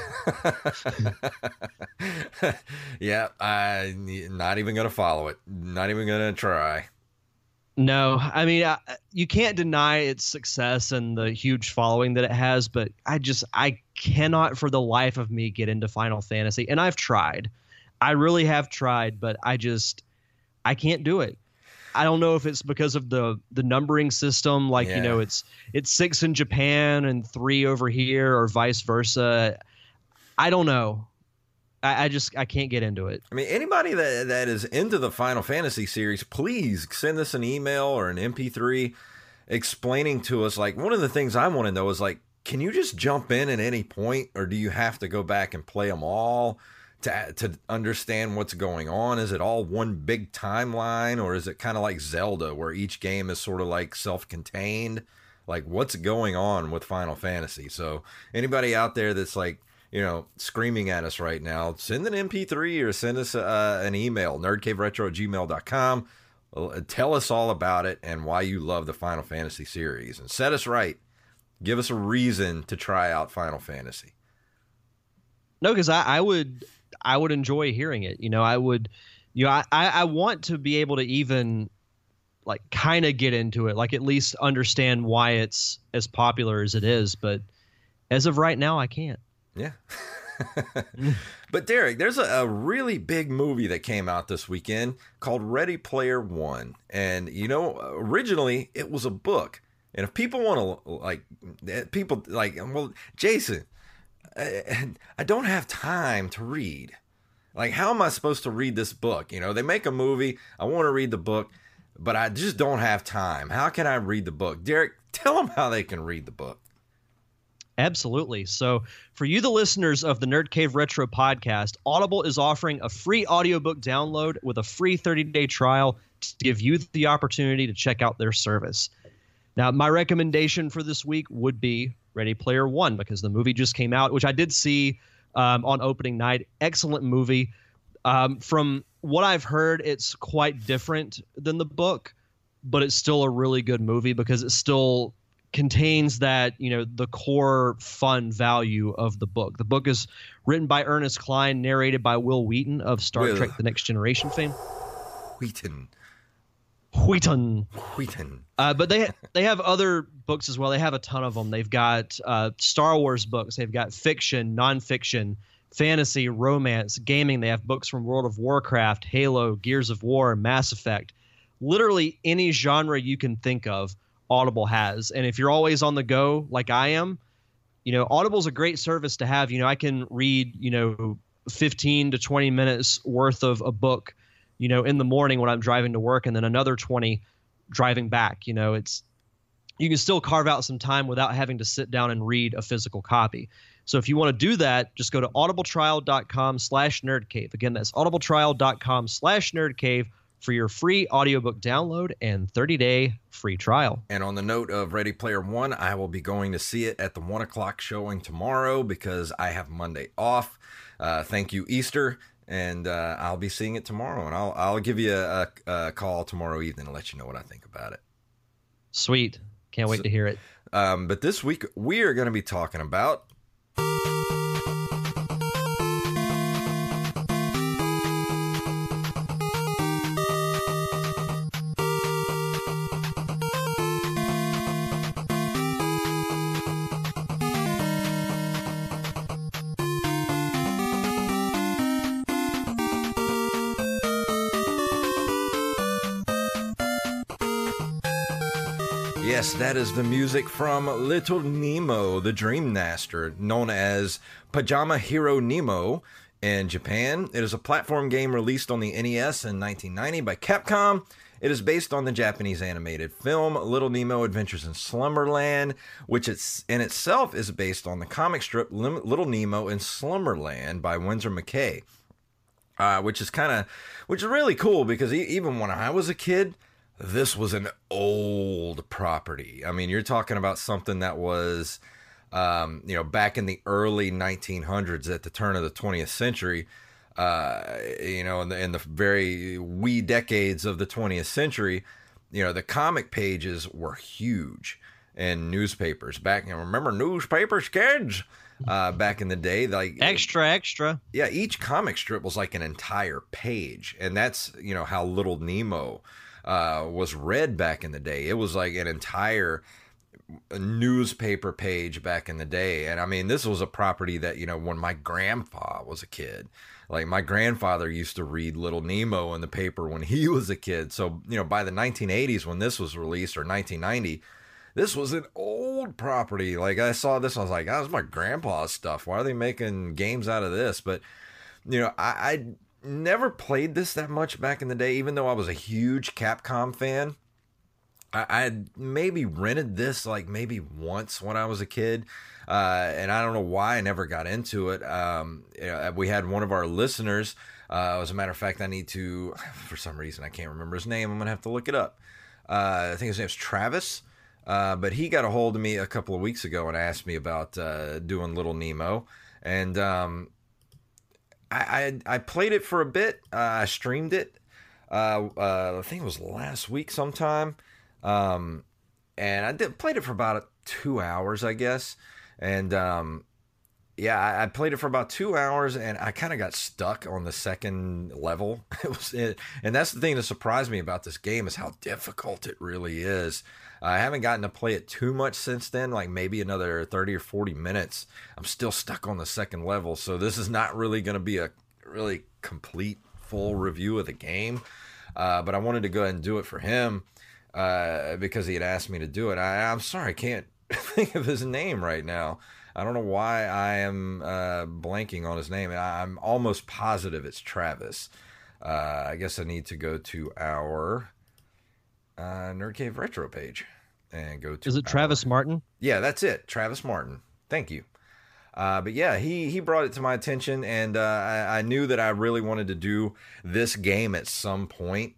Yeah, I'm not even going to follow it. Not even going to try. No, I mean, you can't deny its success and the huge following that it has, but I cannot for the life of me get into Final Fantasy. And I've tried. I really have tried, but I can't do it. I don't know if it's because of the numbering system, like, you know, it's 6 in Japan and 3 over here, or vice versa. I don't know. I can't get into it. I mean, anybody that is into the Final Fantasy series, please send us an email or an MP3 explaining to us. Like, one of the things I want to know is, like, can you just jump in at any point, or do you have to go back and play them all to understand what's going on? Is it all one big timeline, or is it kind of like Zelda, where each game is sort of like self-contained? Like, what's going on with Final Fantasy? So anybody out there that's like, you know, screaming at us right now, send an MP3 or send us an email, nerdcaveretro@gmail.com. Tell us all about it and why you love the Final Fantasy series, and set us right. Give us a reason to try out Final Fantasy. No, because I would enjoy hearing it. You know, I would, you know, I want to be able to even like kind of get into it, like at least understand why it's as popular as it is. But as of right now, I can't. Yeah. But Derek, there's a really big movie that came out this weekend called Ready Player One. And, you know, originally it was a book. And if people want to, well, Jason, I don't have time to read. Like, how am I supposed to read this book? You know, they make a movie. I want to read the book, but I just don't have time. How can I read the book? Derek, tell them how they can read the book. Absolutely. So for you, the listeners of the Nerd Cave Retro podcast, Audible is offering a free audiobook download with a free 30-day trial to give you the opportunity to check out their service. Now, my recommendation for this week would be Ready Player One, because the movie just came out, which I did see on opening night. Excellent movie. From what I've heard, it's quite different than the book, but it's still a really good movie because it still contains that, you know, the core fun value of the book. The book is written by Ernest Cline, narrated by Will Wheaton of Star Trek The Next Generation fame. Wheaton. But they have other books as well. They have a ton of them. They've got Star Wars books. They've got fiction, nonfiction, fantasy, romance, gaming. They have books from World of Warcraft, Halo, Gears of War, Mass Effect. Literally any genre you can think of, Audible has. And if you're always on the go like I am, you know, Audible's a great service to have. You know, I can read, you know, 15 to 20 minutes worth of a book, you know, in the morning when I'm driving to work, and then another 20 driving back. You know, you can still carve out some time without having to sit down and read a physical copy. So if you want to do that, just go to audibletrial.com/nerdcave. Again, that's audibletrial.com/nerdcave for your free audiobook download and 30-day free trial. And on the note of Ready Player One, I will be going to see it at the 1 o'clock showing tomorrow because I have Monday off. Thank you, Easter. And I'll be seeing it tomorrow. And I'll give you a call tomorrow evening to let you know what I think about it. Sweet. Can't wait to hear it. But this week, we are going to be talking about... Yes, that is the music from Little Nemo, the Dream Master, known as Pajama Hero Nemo in Japan. It is a platform game released on the NES in 1990 by Capcom. It is based on the Japanese animated film Little Nemo Adventures in Slumberland, which in itself is based on the comic strip Little Nemo in Slumberland by Winsor McCay, which is really cool because even when I was a kid, this was an old property. I mean, you're talking about something that was, back in the early 1900s, at the turn of the 20th century, in the very wee decades of the 20th century, you know, the comic pages were huge in newspapers. Remember newspapers, kids? Back in the day, like extra. Yeah, each comic strip was like an entire page, and that's, you know, how Little Nemo was read back in the day. It was like an entire a newspaper page back in the day. And I mean, this was a property that, when my grandpa was a kid, like my grandfather used to read Little Nemo in the paper when he was a kid. So, by the 1980s when this was released, or 1990, this was an old property. Like I saw this, I was like, oh, that's my grandpa's stuff. Why are they making games out of this? But, I never played this that much back in the day, even though I was a huge Capcom fan. I maybe rented this like maybe once when I was a kid, and I don't know why I never got into it. We had one of our listeners, as a matter of fact, I need to, for some reason, I can't remember his name. I'm going to have to look it up. I think his name's Travis, but he got a hold of me a couple of weeks ago and asked me about doing Little Nemo, and I played it for a bit. I streamed it. I think it was last week sometime. And I played it for about 2 hours, I guess. And, I played it for about 2 hours and I kind of got stuck on the second level. And that's the thing that surprised me about this game, is how difficult it really is. I haven't gotten to play it too much since then, like maybe another 30 or 40 minutes. I'm still stuck on the second level. So this is not really going to be a really complete, full review of the game. But I wanted to go ahead and do it for him. Because he had asked me to do it. I'm sorry, I can't think of his name right now. I don't know why I am blanking on his name. I'm almost positive it's Travis. I guess I need to go to our Nerd Cave Retro page and go to. Is it Travis Martin? Yeah, that's it. Travis Martin. Thank you. But yeah, he brought it to my attention, and I knew that I really wanted to do this game at some point.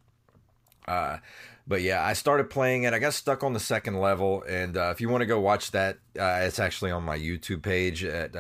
But yeah, I started playing it. I got stuck on the second level, and if you want to go watch that, it's actually on my YouTube page at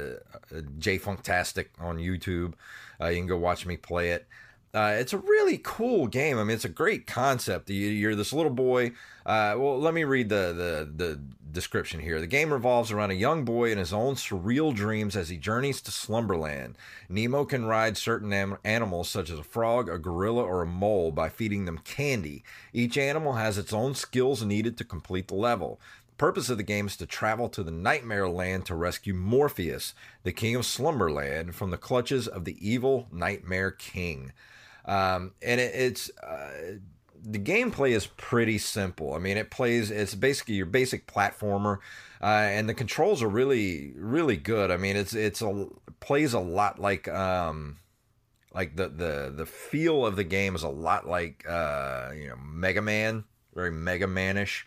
JFunktastic on YouTube. You can go watch me play it. It's a really cool game. I mean, it's a great concept. You're this little boy. Well, let me read the description here. The game revolves around a young boy and his own surreal dreams as he journeys to Slumberland. Nemo can ride certain animals such as a frog, a gorilla, or a mole by feeding them candy. Each animal has its own skills needed to complete the level. The purpose of the game is to travel to the Nightmare Land to rescue Morpheus, the king of Slumberland, from the clutches of the evil Nightmare King. And it's the gameplay is pretty simple. I mean, it's basically your basic platformer, and the controls are really, really good. I mean, it plays a lot like the feel of the game is a lot like Mega Man, very Mega Man-ish.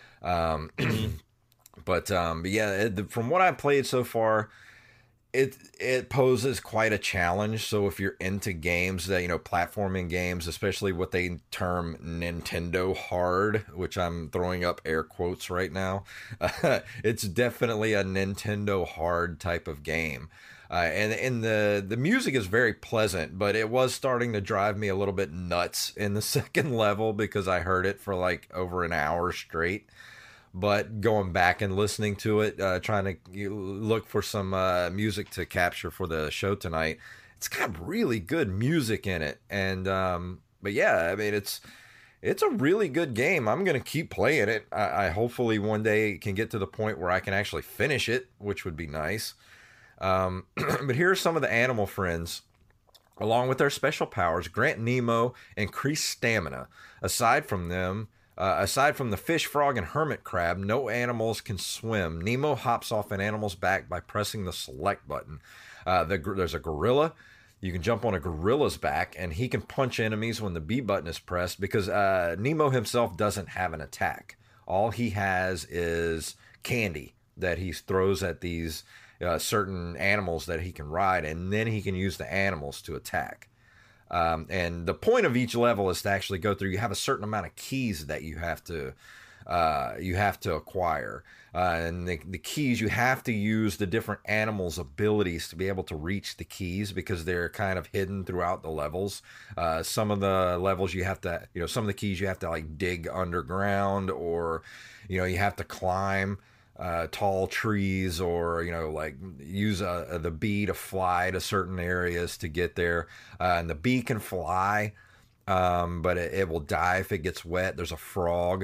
But yeah, from what I've played so far, it poses quite a challenge. So if you're into games that, platforming games, especially what they term Nintendo hard, which I'm throwing up air quotes right now, it's definitely a Nintendo hard type of game. And the music is very pleasant, but it was starting to drive me a little bit nuts in the second level because I heard it for like over an hour straight. But going back and listening to it, trying to look for some music to capture for the show tonight, it's got really good music in it. And but yeah, I mean, it's a really good game. I'm going to keep playing it. I hopefully one day can get to the point where I can actually finish it, which would be nice. But here are some of the animal friends. Along with their special powers, grant Nemo increased stamina. Aside from the fish, frog, and hermit crab, no animals can swim. Nemo hops off an animal's back by pressing the select button. There's a gorilla. You can jump on a gorilla's back, and he can punch enemies when the B button is pressed because Nemo himself doesn't have an attack. All he has is candy that he throws at these certain animals that he can ride, and then he can use the animals to attack. And the point of each level is to actually go through. You have a certain amount of keys that you have to acquire, and the keys, you have to use the different animals' abilities to be able to reach the keys because they're kind of hidden throughout the levels. Some of the levels you have to, some of the keys you have to like dig underground, or you have to climb tall trees, or like use the bee to fly to certain areas to get there. And the bee can fly, but it will die if it gets wet. There's a frog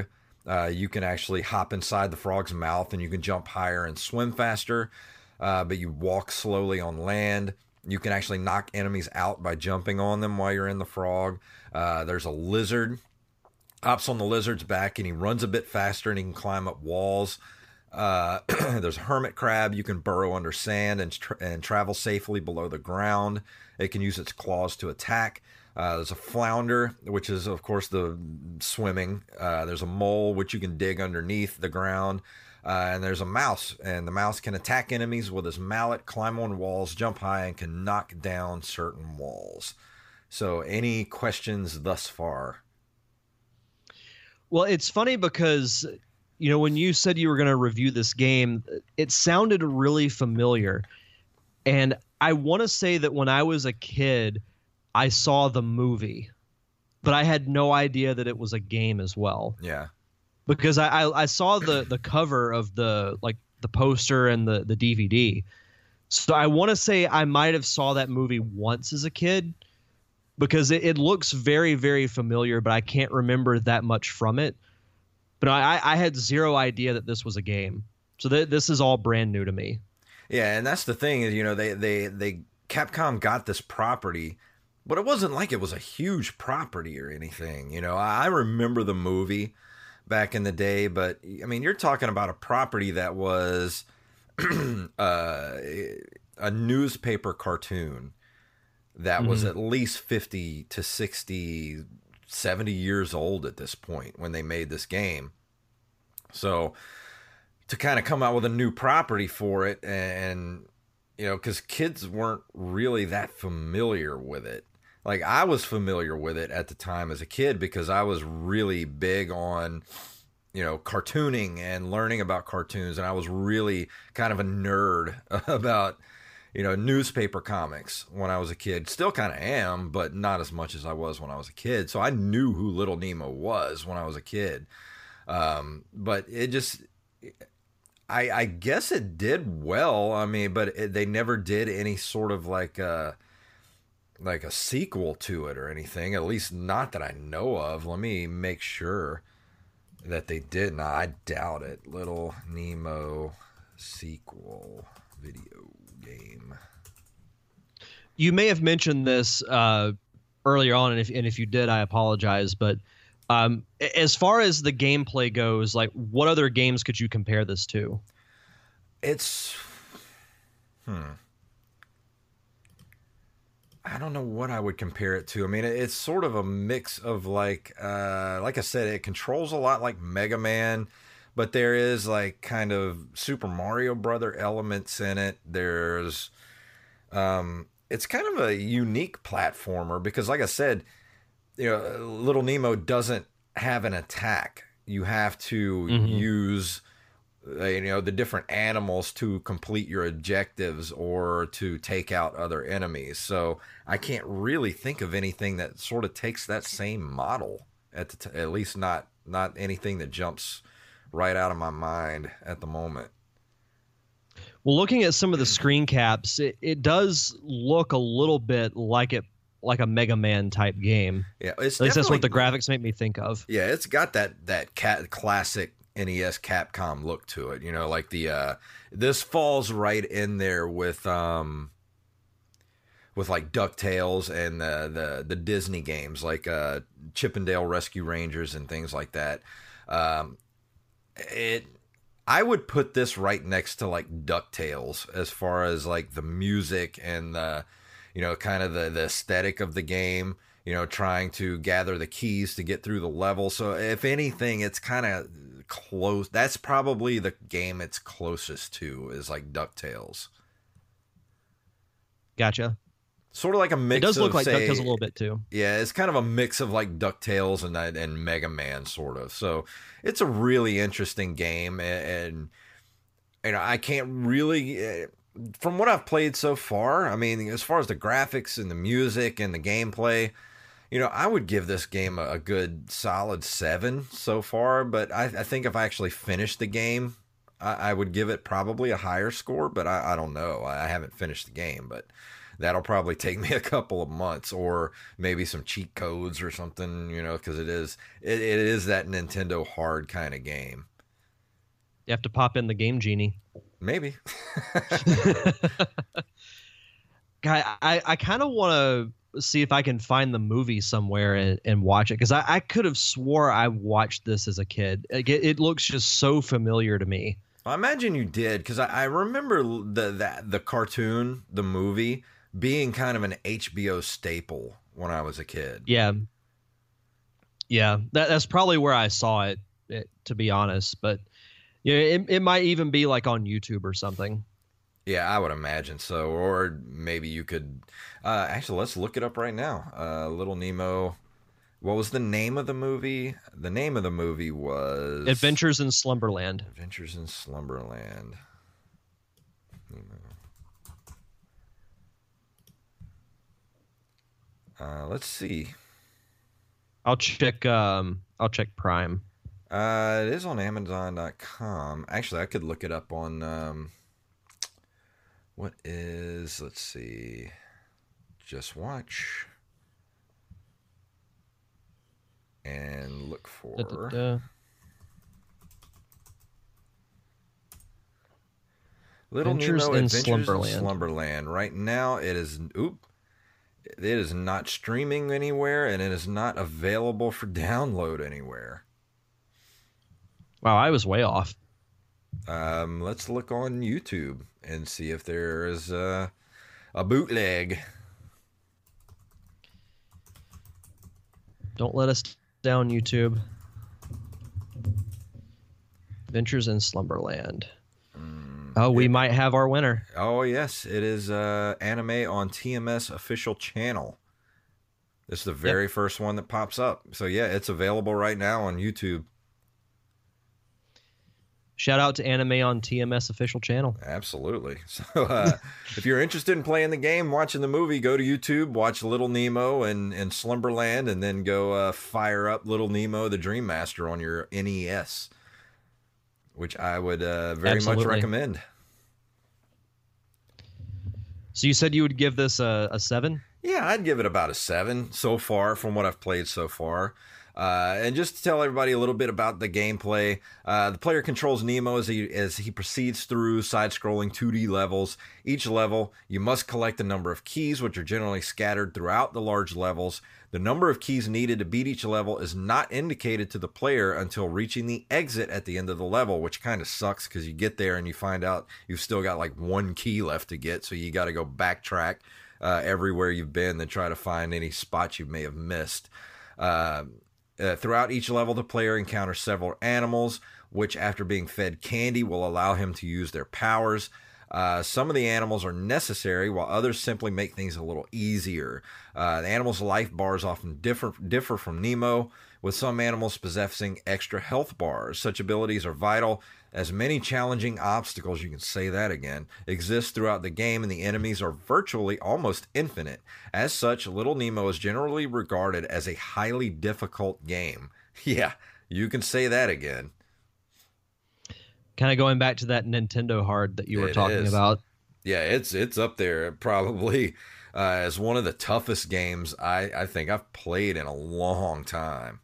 You can actually hop inside the frog's mouth and you can jump higher and swim faster, but you walk slowly on land. You can actually knock enemies out by jumping on them while you're in the frog. There's a lizard. Hops on the lizard's back and he runs a bit faster and he can climb up walls. There's a hermit crab. You can burrow under sand and travel safely below the ground. It can use its claws to attack. There's a flounder, which is, of course, the swimming. There's a mole, which you can dig underneath the ground. And there's a mouse, and the mouse can attack enemies with his mallet, climb on walls, jump high, and can knock down certain walls. So any questions thus far? Well, it's funny because, you know, when you said you were going to review this game, it sounded really familiar. And I want to say that when I was a kid, I saw the movie, but I had no idea that it was a game as well. Yeah. Because I saw the cover of the poster and the DVD. So I want to say I might have saw that movie once as a kid, because it looks very, very familiar, but I can't remember that much from it. But I had zero idea that this was a game. So this is all brand new to me. Yeah, and that's the thing is, you know, they Capcom got this property, but it wasn't like it was a huge property or anything. You know, I remember the movie back in the day, but I mean, you're talking about a property that was a newspaper cartoon that was at least 50 to 60, 70 years old at this point when they made this game. So to kind of come out with a new property for it, and, you know, because kids weren't really that familiar with it. Like, I was familiar with it at the time as a kid because I was really big on, you know, cartooning and learning about cartoons. And I was really kind of a nerd about, you know, newspaper comics when I was a kid. Still kind of am, but not as much as I was when I was a kid. So I knew who Little Nemo was when I was a kid. But it just, I guess it did well. I mean, but they never did any sort of like a sequel to it or anything, at least not that I know of. Let me make sure that they did. Now, I doubt it. Little Nemo sequel video game. You may have mentioned this earlier on, and if you did, I apologize. But as far as the gameplay goes, like, what other games could you compare this to? It's I don't know what I would compare it to. I mean, it's sort of a mix of like I said, it controls a lot like Mega Man, but there is like kind of Super Mario Brother elements in it. There's, it's kind of a unique platformer because, like I said, you know, Little Nemo doesn't have an attack. You have to use, you know, the different animals to complete your objectives or to take out other enemies. So I can't really think of anything that sort of takes that same model at least not anything that jumps right out of my mind at the moment. Well, looking at some of the screen caps, it does look a little bit like a Mega Man type game. Yeah, at least that's what the graphics make me think of. Yeah, it's got that classic NES Capcom look to it, you know, like this falls right in there with like DuckTales and the Disney games like Chip 'n Dale Rescue Rangers and things like that. I would put this right next to like DuckTales as far as like the music and the, you know, kind of the aesthetic of the game, you know, trying to gather the keys to get through the level. So if anything, it's kind of close. That's probably the game it's closest to is like DuckTales. Gotcha. Sort of like a mix. It does look like say, DuckTales a little bit too. Yeah, it's kind of a mix of like DuckTales and Mega Man sort of. So it's a really interesting game, and you know, I can't really, from what I've played so far, I mean, as far as the graphics and the music and the gameplay, you know, I would give this game a good solid 7 so far. But I think if I actually finished the game, I would give it probably a higher score. But I don't know. I haven't finished the game, but that'll probably take me a couple of months, or maybe some cheat codes or something, because it is that Nintendo hard kind of game. You have to pop in the Game Genie. Maybe. Guy, I kind of want to see if I can find the movie somewhere and watch it, because I could have swore I watched this as a kid. It looks just so familiar to me. I imagine you did, because I remember the cartoon, the movie, being kind of an HBO staple when I was a kid. Yeah. That's probably where I saw it, to be honest. But it might even be like on YouTube or something. Yeah, I would imagine so. Or maybe you could... actually, let's look it up right now. Little Nemo... What was the name of the movie? The name of the movie was... Adventures in Slumberland. Adventures in Slumberland. Let's see. I'll check Prime. It is on Amazon.com. Actually, I could look it up on... let's see. Just Watch. And look for... Little Nemo Adventures in Slumberland. Right now, it is not streaming anywhere, and it is not available for download anywhere. Wow, I was way off. Let's look on YouTube and see if there is a bootleg. Don't let us down, YouTube. Adventures in Slumberland. We might have our winner. Oh, yes. It is anime on TMS official channel. This is the very first one that pops up. So, yeah, it's available right now on YouTube. Shout out to Anime on TMS official channel. Absolutely. So if you're interested in playing the game, watching the movie, go to YouTube, watch Little Nemo and Slumberland, and then go fire up Little Nemo, the Dream Master on your NES, which I would very much recommend. So you said you would give this a 7? Yeah, I'd give it about a 7 so far from what I've played so far. And just to tell everybody a little bit about the gameplay, the player controls Nemo as he proceeds through side-scrolling 2D levels. Each level, you must collect a number of keys, which are generally scattered throughout the large levels. The number of keys needed to beat each level is not indicated to the player until reaching the exit at the end of the level, which kind of sucks because you get there and you find out you've still got like one key left to get, so you got to go backtrack everywhere you've been to try to find any spots you may have missed. Throughout each level, the player encounters several animals, which after being fed candy will allow him to use their powers. Some of the animals are necessary, while others simply make things a little easier. The animals' life bars often differ from Nemo, with some animals possessing extra health bars. Such abilities are vital, as many challenging obstacles, you can say that again, exist throughout the game, and the enemies are virtually almost infinite. As such, Little Nemo is generally regarded as a highly difficult game. Yeah, you can say that again. Kind of going back to that Nintendo hard that you were talking about. Yeah, it's up there probably as one of the toughest games I think I've played in a long time.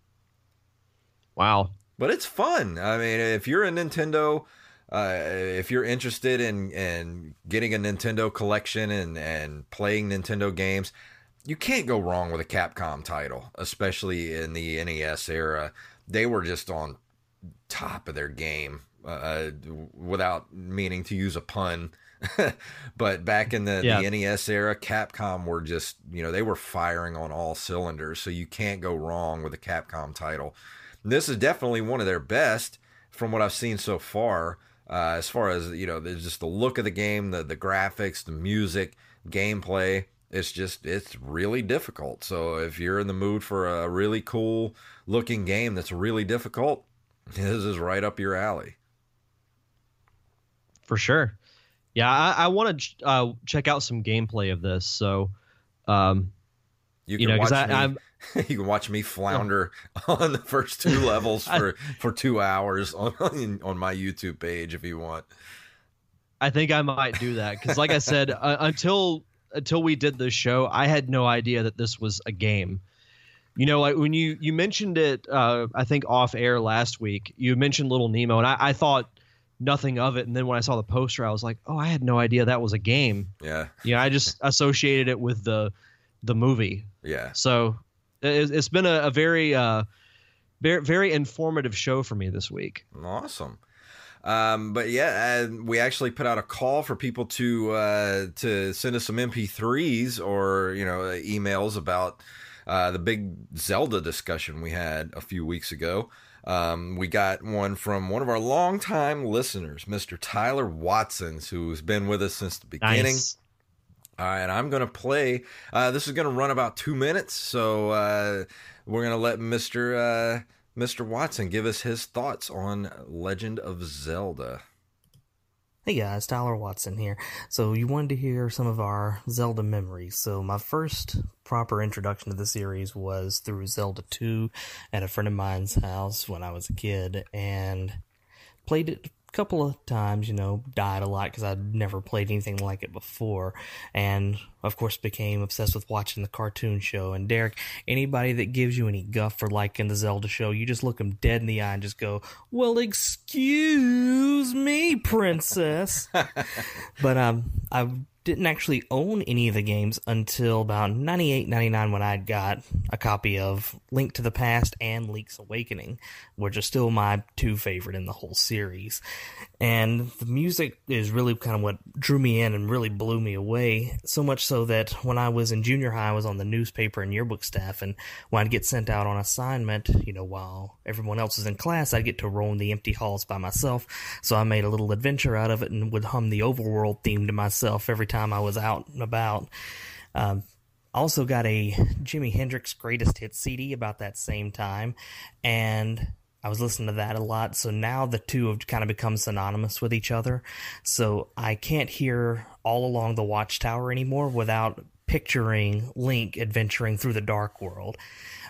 Wow. But it's fun. I mean, if you're a Nintendo, if you're interested in getting a Nintendo collection and playing Nintendo games, you can't go wrong with a Capcom title, especially in the NES era. They were just on top of their game, without meaning to use a pun. But back in the NES era, Capcom were just, they were firing on all cylinders. So you can't go wrong with a Capcom title. This is definitely one of their best from what I've seen so far. As far as, there's just the look of the game, the graphics, the music, gameplay. It's really difficult. So if you're in the mood for a really cool looking game that's really difficult, this is right up your alley. For sure. Yeah, I want to check out some gameplay of this. So, you can watch me flounder on the first 2 levels for 2 hours on my YouTube page if you want. I think I might do that because, like I said, until until we did this show, I had no idea that this was a game. You know, like when you mentioned it, I think off air last week, you mentioned Little Nemo, and I thought nothing of it. And then when I saw the poster, I was like, oh, I had no idea that was a game. Yeah. Yeah, I just associated it with the movie. Yeah. So it's been a very, very, very informative show for me this week. Awesome. But yeah, we actually put out a call for people to send us some MP3s or, emails about the big Zelda discussion we had a few weeks ago. We got one from one of our longtime listeners, Mr. Tyler Watsons, who's been with us since the beginning. Nice. And I'm going to play. This is going to run about 2 minutes, so we're going to let Mr. Watson give us his thoughts on Legend of Zelda. Hey guys, Tyler Watson here. So you wanted to hear some of our Zelda memories. So my first proper introduction to the series was through Zelda 2 at a friend of mine's house when I was a kid, and played it a couple of times, died a lot because I'd never played anything like it before, and of course became obsessed with watching the cartoon show. And Derek, anybody that gives you any guff for liking the Zelda show, you just look them dead in the eye and just go, well, excuse me, princess. But I didn't actually own any of the games until about 98, 99 when I got a copy of Link to the Past and Link's Awakening, which are still my two favorite in the whole series. And the music is really kind of what drew me in and really blew me away, so much so that when I was in junior high, I was on the newspaper and yearbook staff, and when I'd get sent out on assignment, while everyone else was in class, I'd get to roam the empty halls by myself, so I made a little adventure out of it and would hum the overworld theme to myself every time I was out and about. Also got a Jimi Hendrix Greatest Hits CD about that same time, and I was listening to that a lot, so now the two have kind of become synonymous with each other, so I can't hear All Along the Watchtower anymore without picturing Link adventuring through the Dark World.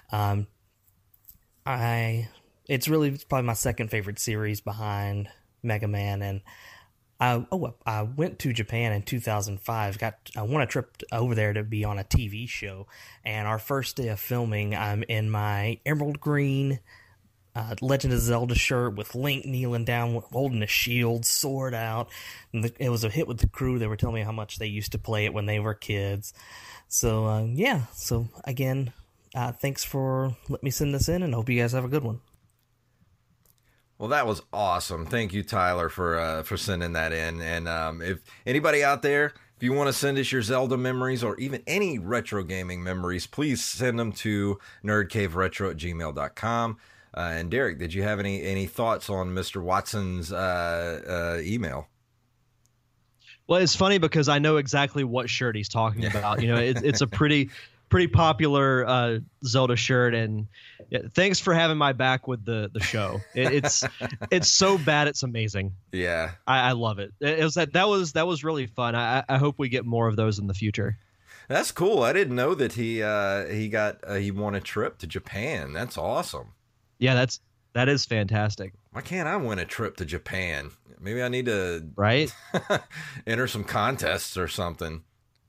It's probably my second favorite series behind Mega Man, and I went to Japan in 2005. I won a trip over there to be on a TV show, and our first day of filming, I'm in my emerald green Legend of Zelda shirt with Link kneeling down, holding a shield, sword out. And it was a hit with the crew. They were telling me how much they used to play it when they were kids. So, yeah. So, again, thanks for letting me send this in, and hope you guys have a good one. Well, that was awesome. Thank you, Tyler, for sending that in. And if anybody out there, if you want to send us your Zelda memories or even any retro gaming memories, please send them to nerdcaveretro@gmail.com. And Derek, did you have any thoughts on Mr. Watson's email? Well, it's funny because I know exactly what shirt he's talking about. It's a pretty popular Zelda shirt, and thanks for having my back with the show. It's so bad it's amazing. Yeah, I love it. That was really fun. I hope we get more of those in the future. That's cool. I didn't know that he won a trip to Japan. That's awesome. Yeah, that is fantastic. Why can't I win a trip to Japan? Maybe I need to enter some contests or something.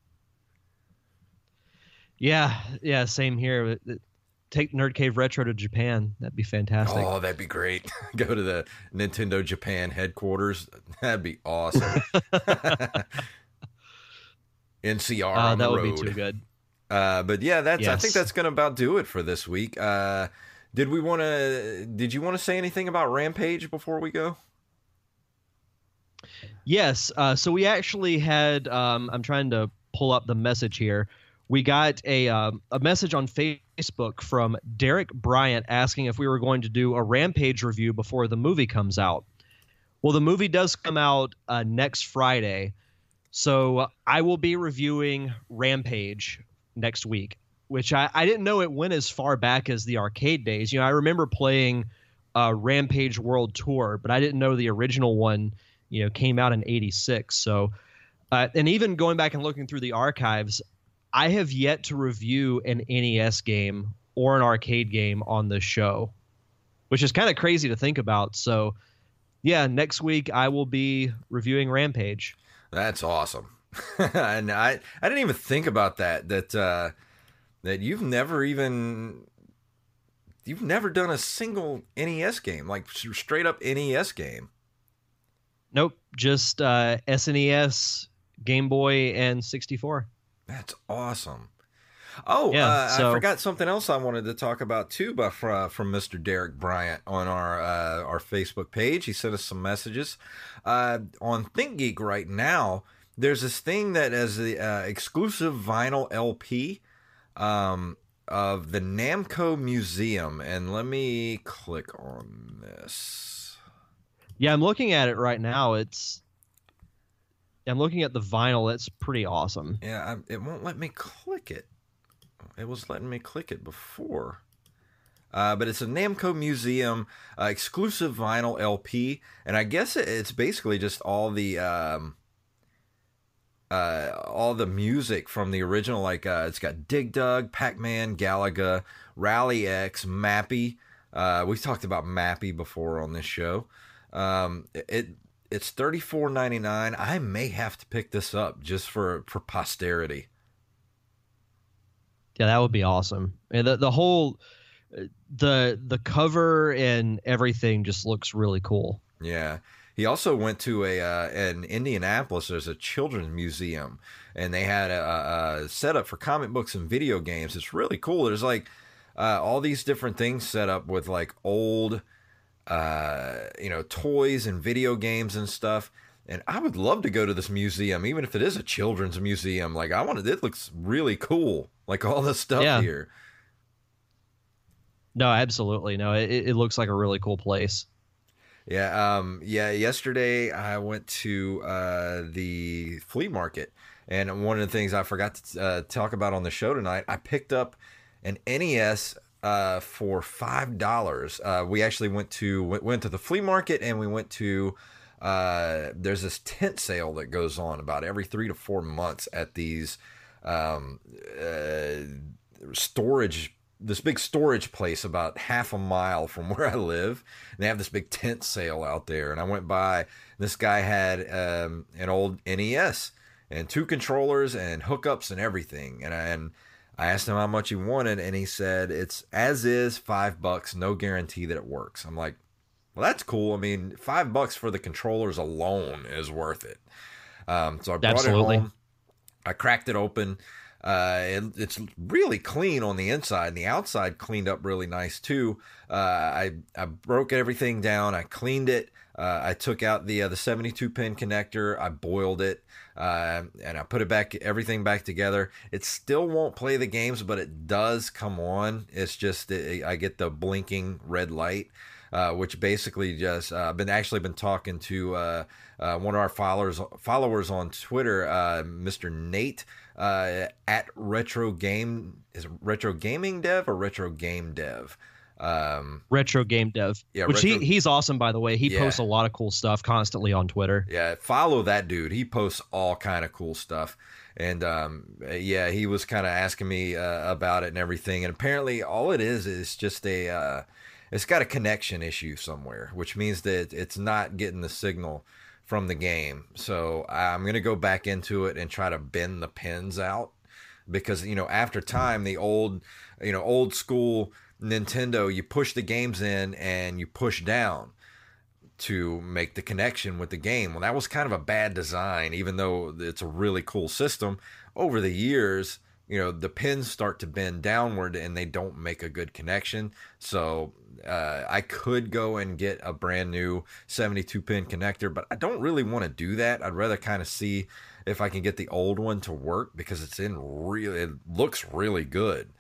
Yeah, same here. Take Nerd Cave Retro to Japan. That'd be fantastic. Oh, that'd be great. Go to the Nintendo Japan headquarters. That'd be awesome. NCR on the road. That would be too good. But yeah, I think that's going to about do it for this week. Did you want to say anything about Rampage before we go? Yes. So we actually had, I'm trying to pull up the message here. We got a message on Facebook from Derek Bryant asking if we were going to do a Rampage review before the movie comes out. Well, the movie does come out next Friday, so I will be reviewing Rampage next week, which I didn't know it went as far back as the arcade days. I remember playing Rampage World Tour, but I didn't know the original one, came out in '86. So, and even going back and looking through the archives, I have yet to review an NES game or an arcade game on this show, which is kind of crazy to think about. So, yeah, next week I will be reviewing Rampage. That's awesome. And I didn't even think about that you've never done a single NES game, like straight up NES game. Nope, just SNES, Game Boy, and 64. That's awesome. Oh, yeah, I forgot something else I wanted to talk about too, but from Mr. Derek Bryant on our Facebook page. He sent us some messages. On ThinkGeek right now, there's this thing that is the exclusive vinyl LP of the Namco Museum, and let me click on this. Yeah, I'm looking at it right now. I'm looking at the vinyl. It's pretty awesome. Yeah, it won't let me click it. It was letting me click it before. But it's a Namco Museum exclusive vinyl LP, and I guess it's basically just all the music from the original. Like it's got Dig Dug, Pac-Man, Galaga, Rally X, Mappy. We've talked about Mappy before on this show. It's $34.99. I may have to pick this up just for posterity. Yeah, that would be awesome. And the whole the cover and everything just looks really cool. Yeah. He also went to in Indianapolis. There's a children's museum, and they had a setup for comic books and video games. It's really cool. There's like all these different things set up with like old toys and video games and stuff. And I would love to go to this museum, even if it is a children's museum. Like it looks really cool. Like all the stuff here. No, absolutely. No, it looks like a really cool place. Yeah. Yesterday I went to the flea market, and one of the things I forgot to talk about on the show tonight, I picked up an NES for $5. We actually went to the flea market, and we went to there's this tent sale that goes on about every 3 to 4 months at these this big storage place about half a mile from where I live. And they have this big tent sale out there, and I went by. This guy had an old NES and 2 controllers and hookups and everything, and I asked him how much he wanted, and he said it's as is, $5, no guarantee that it works. I'm like, well, that's cool. I mean, $5 for the controllers alone is worth it. So I brought it home. I cracked it open. It's really clean on the inside, and the outside cleaned up really nice too. I broke everything down. I cleaned it. I took out the 72-pin connector. I boiled it, and I put everything back together. It still won't play the games, but it does come on. It's just I get the blinking red light. Which basically just I've been talking to one of our followers on Twitter, Mr. Nate at Retro Gaming Dev or Retro Game Dev. Retro Game Dev. Yeah, which he's awesome, by the way. He posts a lot of cool stuff constantly on Twitter. Yeah, follow that dude. He posts all kind of cool stuff. And he was kind of asking me about it and everything. And apparently all it is just it's got a connection issue somewhere, which means that it's not getting the signal from the game. So I'm going to go back into it and try to bend the pins out, because, after time, the old school Nintendo, you push the games in and you push down to make the connection with the game. Well, that was kind of a bad design, even though it's a really cool system. Over the years, the pins start to bend downward and they don't make a good connection. So I could go and get a brand new 72-pin connector, but I don't really want to do that. I'd rather kind of see if I can get the old one to work, because it looks really good.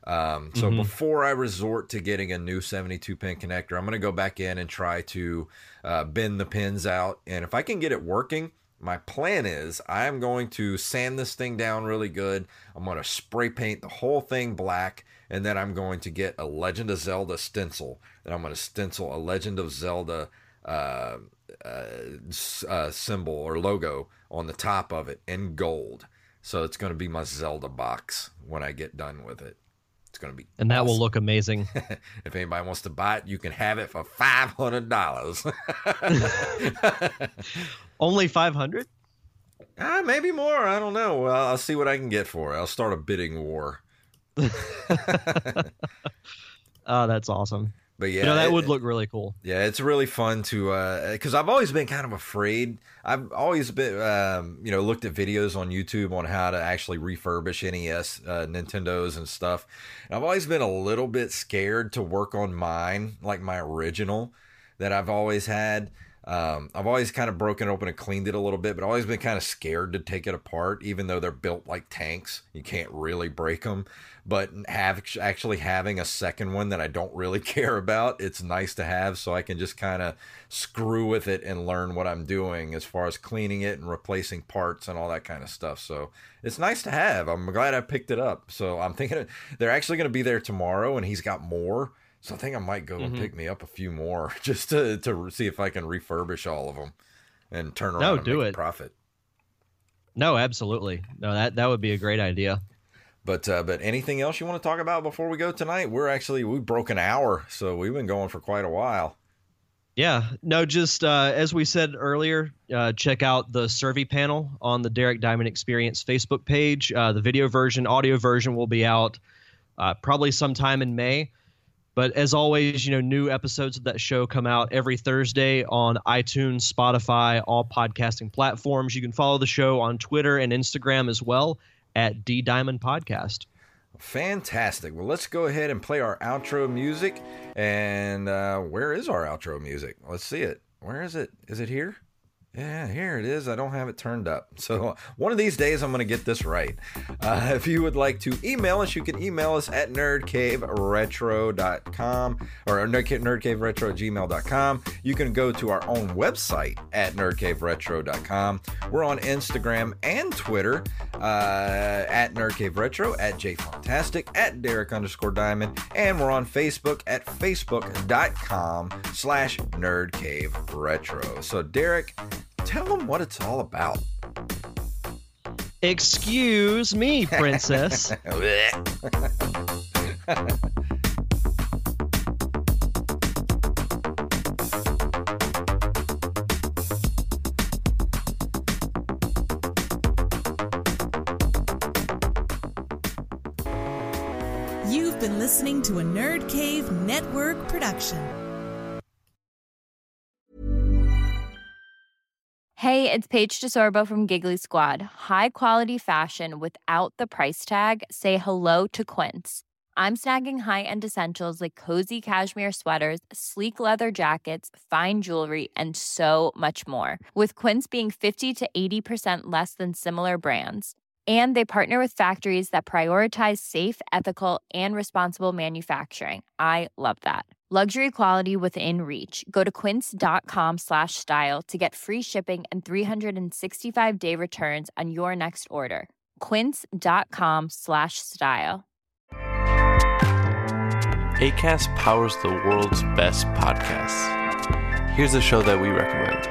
So before I resort to getting a new 72-pin connector, I'm going to go back in and try to bend the pins out. And if I can get it working, my plan is I'm going to sand this thing down really good. I'm going to spray paint the whole thing black, and then I'm going to get a Legend of Zelda stencil, and I'm going to stencil a Legend of Zelda symbol or logo on the top of it in gold. So it's going to be my Zelda box when I get done with it. It's going to be and that will look amazing. If anybody wants to buy it, you can have it for $500. Only $500? Maybe more. I don't know. Well, I'll see what I can get for it. I'll start a bidding war. Oh, that's awesome. But yeah, that would look really cool. Yeah, it's really fun to, because I've always been kind of afraid. I've always been, looked at videos on YouTube on how to actually refurbish NES, Nintendos and stuff. And I've always been a little bit scared to work on mine, like my original that I've always had. I've always kind of broken it open and cleaned it a little bit, but I've always been kind of scared to take it apart, even though they're built like tanks. You can't really break them. But actually having a second one that I don't really care about, it's nice to have, so I can just kind of screw with it and learn what I'm doing as far as cleaning it and replacing parts and all that kind of stuff. So it's nice to have. I'm glad I picked it up. So I'm thinking they're actually going to be there tomorrow, and he's got more. So I think I might go and pick me up a few more just to see if I can refurbish all of them and turn around and make a profit. No, absolutely. No, that would be a great idea. But anything else you want to talk about before we go tonight? We broke an hour, so we've been going for quite a while. Yeah, no, just as we said earlier, check out the survey panel on the Derek Diamond Experience Facebook page. The video version, audio version will be out probably sometime in May. But as always, new episodes of that show come out every Thursday on iTunes, Spotify, all podcasting platforms. You can follow the show on Twitter and Instagram as well at D-Diamond Podcast. Fantastic. Well, let's go ahead and play our outro music. And where is our outro music? Let's see it. Where is it? Is it here? Yeah, here it is. I don't have it turned up. So one of these days I'm going to get this right. If you would like to email us, you can email us at nerdcaveretro.com or nerdcaveretro@gmail.com. You can go to our own website at nerdcaveretro.com. We're on Instagram and Twitter at nerdcaveretro, at jfantastic, at Derek_Diamond, and we're on Facebook at facebook.com/nerdcaveretro. So Derek, tell them what it's all about. Excuse me, princess. You've been listening to a Nerd Cave Network production. Hey, it's Paige DeSorbo from Giggly Squad. High quality fashion without the price tag. Say hello to Quince. I'm snagging high-end essentials like cozy cashmere sweaters, sleek leather jackets, fine jewelry, and so much more. With Quince being 50 to 80% less than similar brands. And they partner with factories that prioritize safe, ethical, and responsible manufacturing. I love that. Luxury quality within reach. Go to quince.com/style to get free shipping and 365-day returns on your next order. Quince.com/style. Acast powers the world's best podcasts. Here's a show that we recommend.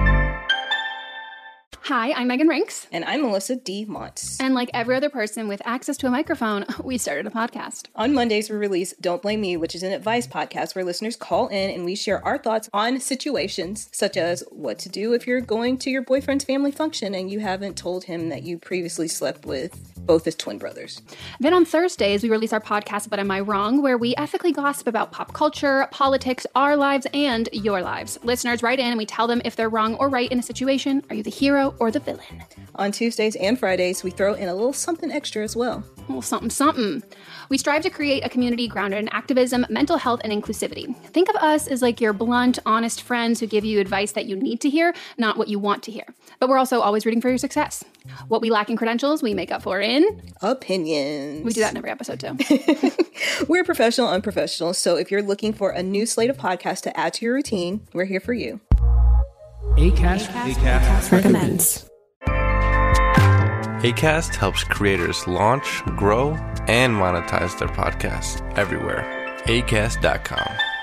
Hi, I'm Megan Rinks. And I'm Melissa D. Montz. And like every other person with access to a microphone, we started a podcast. On Mondays, we release Don't Blame Me, which is an advice podcast where listeners call in and we share our thoughts on situations such as what to do if you're going to your boyfriend's family function and you haven't told him that you previously slept with both his twin brothers. Then on Thursdays, we release our podcast, But Am I Wrong?, where we ethically gossip about pop culture, politics, our lives, and your lives. Listeners write in and we tell them if they're wrong or right in a situation. Are you the hero or the villain? On Tuesdays and Fridays, we throw in a little something extra as well. A little something. We strive to create a community grounded in activism, mental health, and inclusivity. Think of us as like your blunt, honest friends who give you advice that you need to hear, not what you want to hear. But we're also always rooting for your success. What we lack in credentials, we make up for in opinions. We do that in every episode too. We're professional, unprofessional. So if you're looking for a new slate of podcasts to add to your routine, we're here for you. Acast recommends. Acast helps creators launch, grow, and monetize their podcasts everywhere. Acast.com.